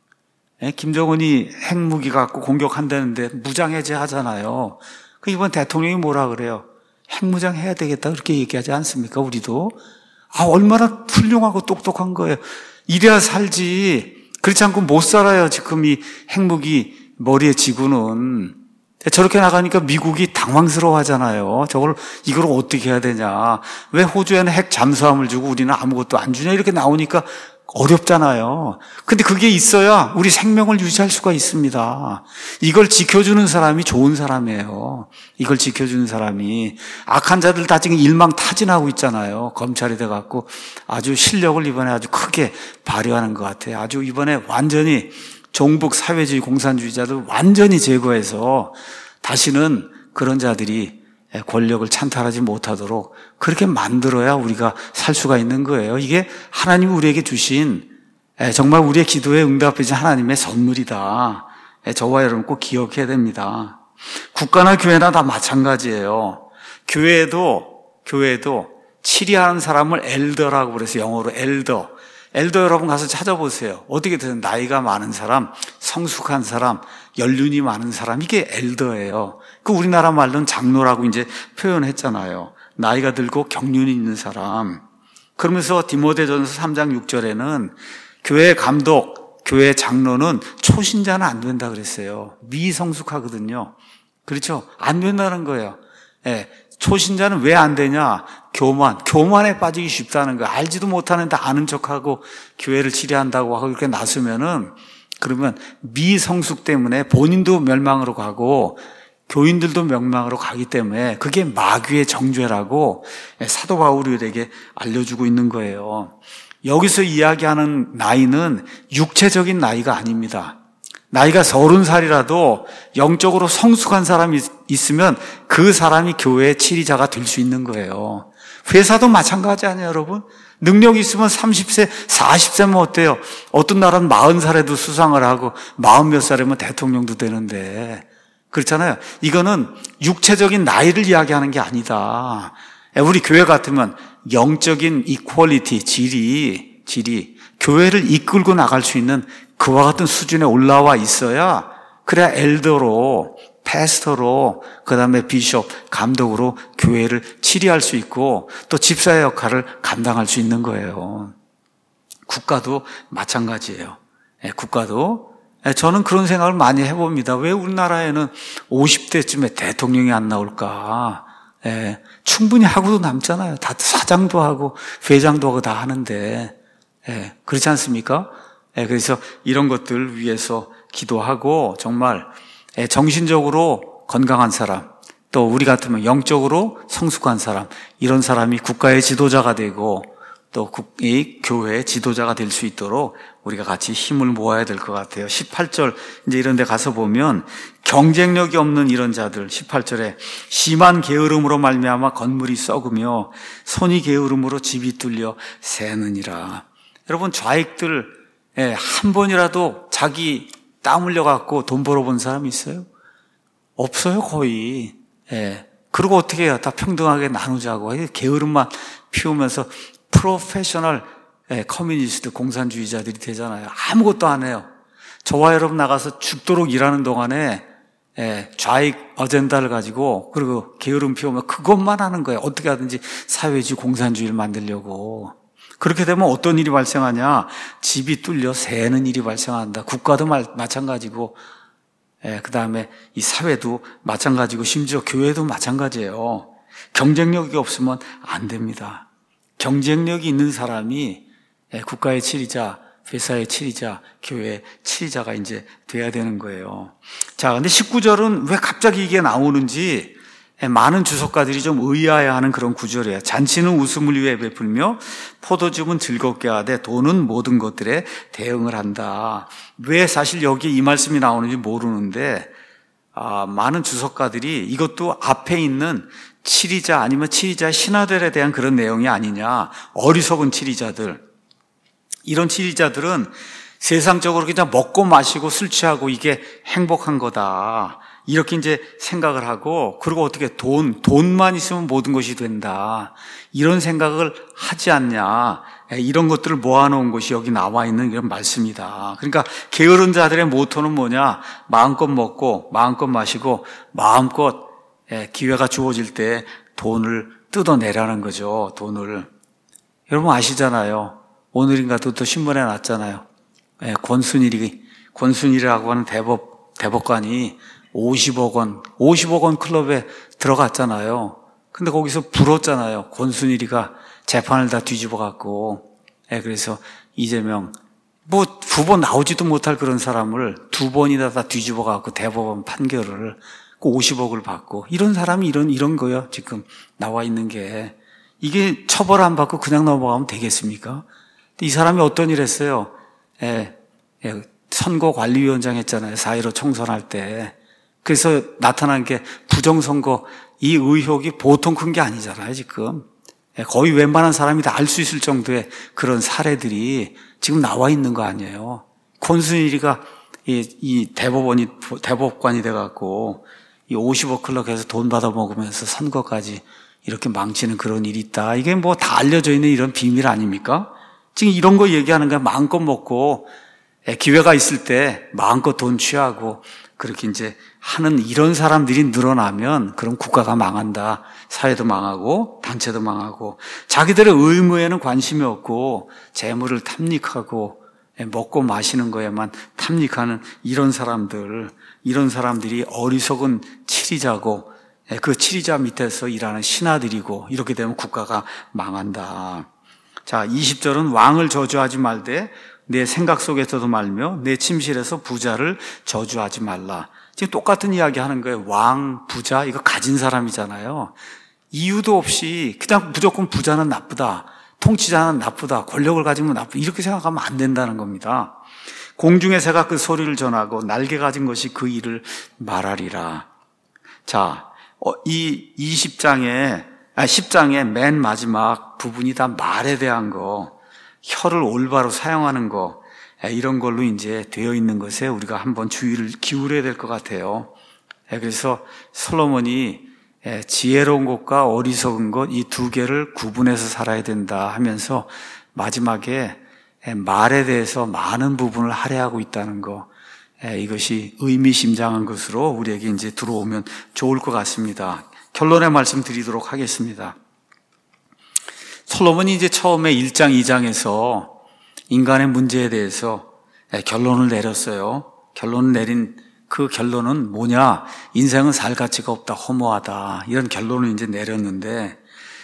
김정은이 핵무기 갖고 공격한다는데 무장해제 하잖아요. 그 이번 대통령이 뭐라 그래요? 핵무장 해야 되겠다 그렇게 얘기하지 않습니까? 우리도. 아, 얼마나 훌륭하고 똑똑한 거예요. 이래야 살지. 그렇지 않고 못 살아요. 지금 이 핵무기 머리에 지고는. 저렇게 나가니까 미국이 당황스러워 하잖아요. 저걸, 이걸 어떻게 해야 되냐. 왜 호주에는 핵 잠수함을 주고 우리는 아무것도 안 주냐. 이렇게 나오니까 어렵잖아요. 근데 그게 있어야 우리 생명을 유지할 수가 있습니다. 이걸 지켜주는 사람이 좋은 사람이에요. 이걸 지켜주는 사람이. 악한 자들 다 지금 일망타진하고 있잖아요. 검찰이 돼갖고 아주 실력을 이번에 아주 크게 발휘하는 것 같아요. 아주 이번에 완전히 종북 사회주의 공산주의자들 완전히 제거해서 다시는 그런 자들이 권력을 찬탈하지 못하도록 그렇게 만들어야 우리가 살 수가 있는 거예요. 이게 하나님이 우리에게 주신 정말 우리의 기도에 응답해 주신 하나님의 선물이다. 저와 여러분 꼭 기억해야 됩니다. 국가나 교회나 다 마찬가지예요. 교회도 교회도 치리하는 사람을 엘더라고 그래서 영어로 엘더. 엘더 여러분 가서 찾아보세요. 어떻게 되든 나이가 많은 사람, 성숙한 사람, 연륜이 많은 사람, 이게 엘더예요. 그 우리나라 말로는 장로라고 이제 표현했잖아요. 나이가 들고 경륜이 있는 사람. 그러면서 디모데전서 삼 장 육 절에는 교회 감독, 교회 장로는 초신자는 안 된다 그랬어요. 미성숙하거든요. 그렇죠? 안 된다는 거예요. 예. 초신자는 왜 안 되냐? 교만, 교만에 빠지기 쉽다는 거. 알지도 못하는데 아는 척하고 교회를 치리한다고 하고 이렇게 나서면은 그러면 미성숙 때문에 본인도 멸망으로 가고 교인들도 멸망으로 가기 때문에 그게 마귀의 정죄라고 사도 바울이 우리에게 알려주고 있는 거예요. 여기서 이야기하는 나이는 육체적인 나이가 아닙니다. 나이가 서른 살이라도 영적으로 성숙한 사람이 있으면 그 사람이 교회의 치리자가 될 수 있는 거예요. 회사도 마찬가지 아니에요, 여러분? 능력이 있으면 삼십 세, 사십 세면 어때요? 어떤 나라는 마흔 살에도 수상을 하고 마흔 몇 살이면 대통령도 되는데 그렇잖아요. 이거는 육체적인 나이를 이야기하는 게 아니다. 우리 교회 같으면 영적인 이퀄리티, 질이, 질이 교회를 이끌고 나갈 수 있는 그와 같은 수준에 올라와 있어야 그래야 엘더로, 패스터로, 그 다음에 비숍, 감독으로 교회를 치리할 수 있고 또 집사의 역할을 감당할 수 있는 거예요. 국가도 마찬가지예요. 국가도 저는 그런 생각을 많이 해봅니다. 왜 우리나라에는 오십 대쯤에 대통령이 안 나올까? 예, 충분히 하고도 남잖아요. 다 사장도 하고 회장도 하고 다 하는데 예, 그렇지 않습니까? 예, 그래서 이런 것들 위해서 기도하고 정말 예, 정신적으로 건강한 사람 또 우리 같으면 영적으로 성숙한 사람 이런 사람이 국가의 지도자가 되고 또 이 교회의 지도자가 될 수 있도록 우리가 같이 힘을 모아야 될 것 같아요. 십팔 절 이제 이런 데 가서 보면 경쟁력이 없는 이런 자들 십팔 절에 심한 게으름으로 말미암아 건물이 썩으며 손이 게으름으로 집이 뚫려 새느니라. 여러분 좌익들 예, 한 번이라도 자기 땀 흘려 갖고 돈 벌어본 사람이 있어요? 없어요 거의. 예. 그리고 어떻게 해요? 다 평등하게 나누자고 게으름만 피우면서 프로페셔널 예, 커뮤니스트 공산주의자들이 되잖아요. 아무것도 안 해요. 저와 여러분 나가서 죽도록 일하는 동안에 예, 좌익 어젠다를 가지고 그리고 게으름 피우면 그것만 하는 거예요. 어떻게 하든지 사회주의 공산주의를 만들려고. 그렇게 되면 어떤 일이 발생하냐? 집이 뚫려 새는 일이 발생한다. 국가도 마찬가지고 예, 그 다음에 이 사회도 마찬가지고 심지어 교회도 마찬가지예요. 경쟁력이 없으면 안 됩니다. 경쟁력이 있는 사람이 국가의 치리자, 회사의 치리자, 교회의 치리자가 이제 돼야 되는 거예요. 자, 근데 십구 절은 왜 갑자기 이게 나오는지 많은 주석가들이 좀 의아해하는 그런 구절이에요. 잔치는 웃음을 위해 베풀며 포도즙은 즐겁게 하되 돈은 모든 것들에 대응을 한다. 왜 사실 여기 이 말씀이 나오는지 모르는데 아, 많은 주석가들이 이것도 앞에 있는 치리자 아니면 치리자의 신하들에 대한 그런 내용이 아니냐. 어리석은 치리자들. 이런 치리자들은 세상적으로 그냥 먹고 마시고 술 취하고 이게 행복한 거다. 이렇게 이제 생각을 하고 그리고 어떻게 돈, 돈만 있으면 모든 것이 된다. 이런 생각을 하지 않냐. 이런 것들을 모아놓은 것이 여기 나와 있는 이런 말씀이다. 그러니까 게으른 자들의 모토는 뭐냐. 마음껏 먹고 마음껏 마시고 마음껏 기회가 주어질 때 돈을 뜯어내라는 거죠. 돈을. 여러분 아시잖아요. 오늘인가 또, 또 신문에 났잖아요. 권순일이, 권순일이라고 하는 대법, 대법관이 오십억 원, 오십억 원 클럽에 들어갔잖아요. 근데 거기서 불었잖아요. 권순일이가 재판을 다 뒤집어 갖고. 그래서 이재명, 뭐 두 번 나오지도 못할 그런 사람을 두 번이나 다 뒤집어 갖고 대법원 판결을 오십억을 받고 이런 사람이 이런 이런 거요. 지금 나와 있는 게 이게 처벌 안 받고 그냥 넘어가면 되겠습니까? 이 사람이 어떤 일 했어요? 예, 예, 선거관리위원장 했잖아요. 사 일오 총선할 때. 그래서 나타난 게 부정선거 이 의혹이 보통 큰 게 아니잖아요. 지금 예, 거의 웬만한 사람이 다 알 수 있을 정도의 그런 사례들이 지금 나와 있는 거 아니에요. 권순일이가 이, 이 대법원이 대법관이 돼갖고 이 오십억 클럽에서 돈 받아 먹으면서 선거까지 이렇게 망치는 그런 일이 있다. 이게 뭐 다 알려져 있는 이런 비밀 아닙니까? 지금 이런 거 얘기하는 거야. 마음껏 먹고 기회가 있을 때 마음껏 돈 취하고 그렇게 이제 하는 이런 사람들이 늘어나면 그럼 국가가 망한다. 사회도 망하고 단체도 망하고 자기들의 의무에는 관심이 없고 재물을 탐닉하고 먹고 마시는 거에만 탐닉하는 이런 사람들, 이런 사람들이 어리석은 치리자고 그 치리자 밑에서 일하는 신하들이고 이렇게 되면 국가가 망한다. 자, 이십 절은 왕을 저주하지 말되 내 생각 속에서도 말며 내 침실에서 부자를 저주하지 말라. 지금 똑같은 이야기 하는 거예요. 왕, 부자, 이거 가진 사람이잖아요. 이유도 없이 그냥 무조건 부자는 나쁘다, 통치자는 나쁘다, 권력을 가지면 나쁘다, 이렇게 생각하면 안 된다는 겁니다. 공중의 새가 그 소리를 전하고 날개 가진 것이 그 일을 말하리라. 자, 이 이십 장에, 아, 십 장의 맨 마지막 부분이 다 말에 대한 거, 혀를 올바로 사용하는 거, 이런 걸로 이제 되어 있는 것에 우리가 한번 주의를 기울여야 될 것 같아요. 그래서 솔로몬이 지혜로운 것과 어리석은 것, 이 두 개를 구분해서 살아야 된다 하면서 마지막에 말에 대해서 많은 부분을 할애하고 있다는 거, 이것이 의미심장한 것으로 우리에게 이제 들어오면 좋을 것 같습니다. 결론의 말씀 드리도록 하겠습니다. 솔로몬이 이제 처음에 일 장, 이 장에서 인간의 문제에 대해서 결론을 내렸어요. 결론을 내린 그 결론은 뭐냐? 인생은 살 가치가 없다, 허무하다, 이런 결론을 이제 내렸는데,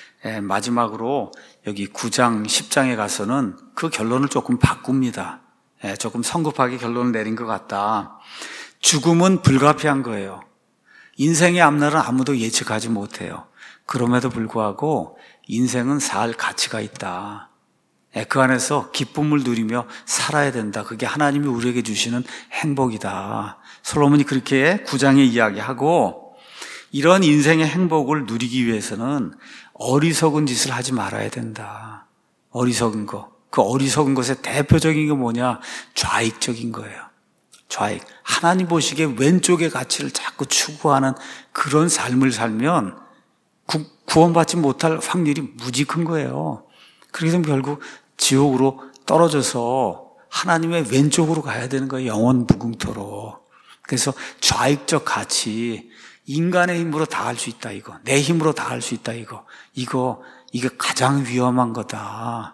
마지막으로 여기 구 장, 십 장에 가서는 그 결론을 조금 바꿉니다. 조금 성급하게 결론을 내린 것 같다. 죽음은 불가피한 거예요. 인생의 앞날은 아무도 예측하지 못해요. 그럼에도 불구하고 인생은 살 가치가 있다. 그 안에서 기쁨을 누리며 살아야 된다. 그게 하나님이 우리에게 주시는 행복이다. 솔로몬이 그렇게 구 장에 이야기하고, 이런 인생의 행복을 누리기 위해서는 어리석은 짓을 하지 말아야 된다. 어리석은 거. 그 어리석은 것의 대표적인 게 뭐냐? 좌익적인 거예요. 좌익. 하나님 보시기에 왼쪽의 가치를 자꾸 추구하는 그런 삶을 살면 구, 구원받지 못할 확률이 무지 큰 거예요. 그래서 결국 지옥으로 떨어져서 하나님의 왼쪽으로 가야 되는 거예요. 영원 무궁토록. 그래서 좌익적 가치, 인간의 힘으로 다 할 수 있다 이거, 내 힘으로 다 할 수 있다 이거, 이거 이게 가장 위험한 거다.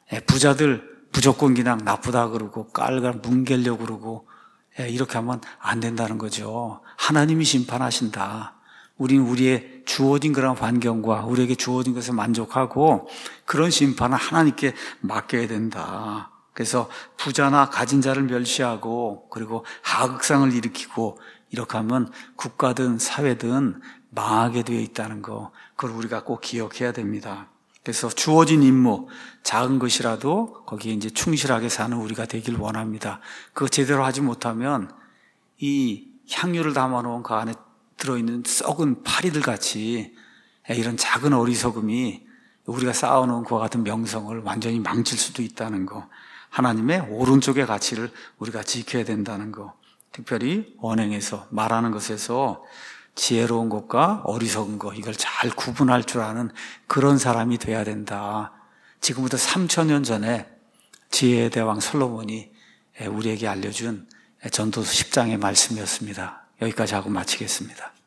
부자들 무조건 그냥 나쁘다 그러고 깔깔 뭉개려고 그러고 이렇게 하면 안 된다는 거죠. 하나님이 심판하신다. 우리는 우리의 주어진 그런 환경과 우리에게 주어진 것에 만족하고 그런 심판은 하나님께 맡겨야 된다. 그래서 부자나 가진 자를 멸시하고 그리고 하극상을 일으키고 이렇게 하면 국가든 사회든 망하게 되어 있다는 거, 그걸 우리가 꼭 기억해야 됩니다. 그래서 주어진 임무, 작은 것이라도 거기에 이제 충실하게 사는 우리가 되길 원합니다. 그거 제대로 하지 못하면 이 향유를 담아놓은 그 안에 들어있는 썩은 파리들 같이 이런 작은 어리석음이 우리가 쌓아놓은 그와 같은 명성을 완전히 망칠 수도 있다는 거, 하나님의 오른쪽의 가치를 우리가 지켜야 된다는 거, 특별히 언행에서 말하는 것에서 지혜로운 것과 어리석은 것, 이걸 잘 구분할 줄 아는 그런 사람이 돼야 된다. 지금부터 삼천 년 전에 지혜의 대왕 솔로몬이 우리에게 알려준 전도서 십 장의 말씀이었습니다. 여기까지 하고 마치겠습니다.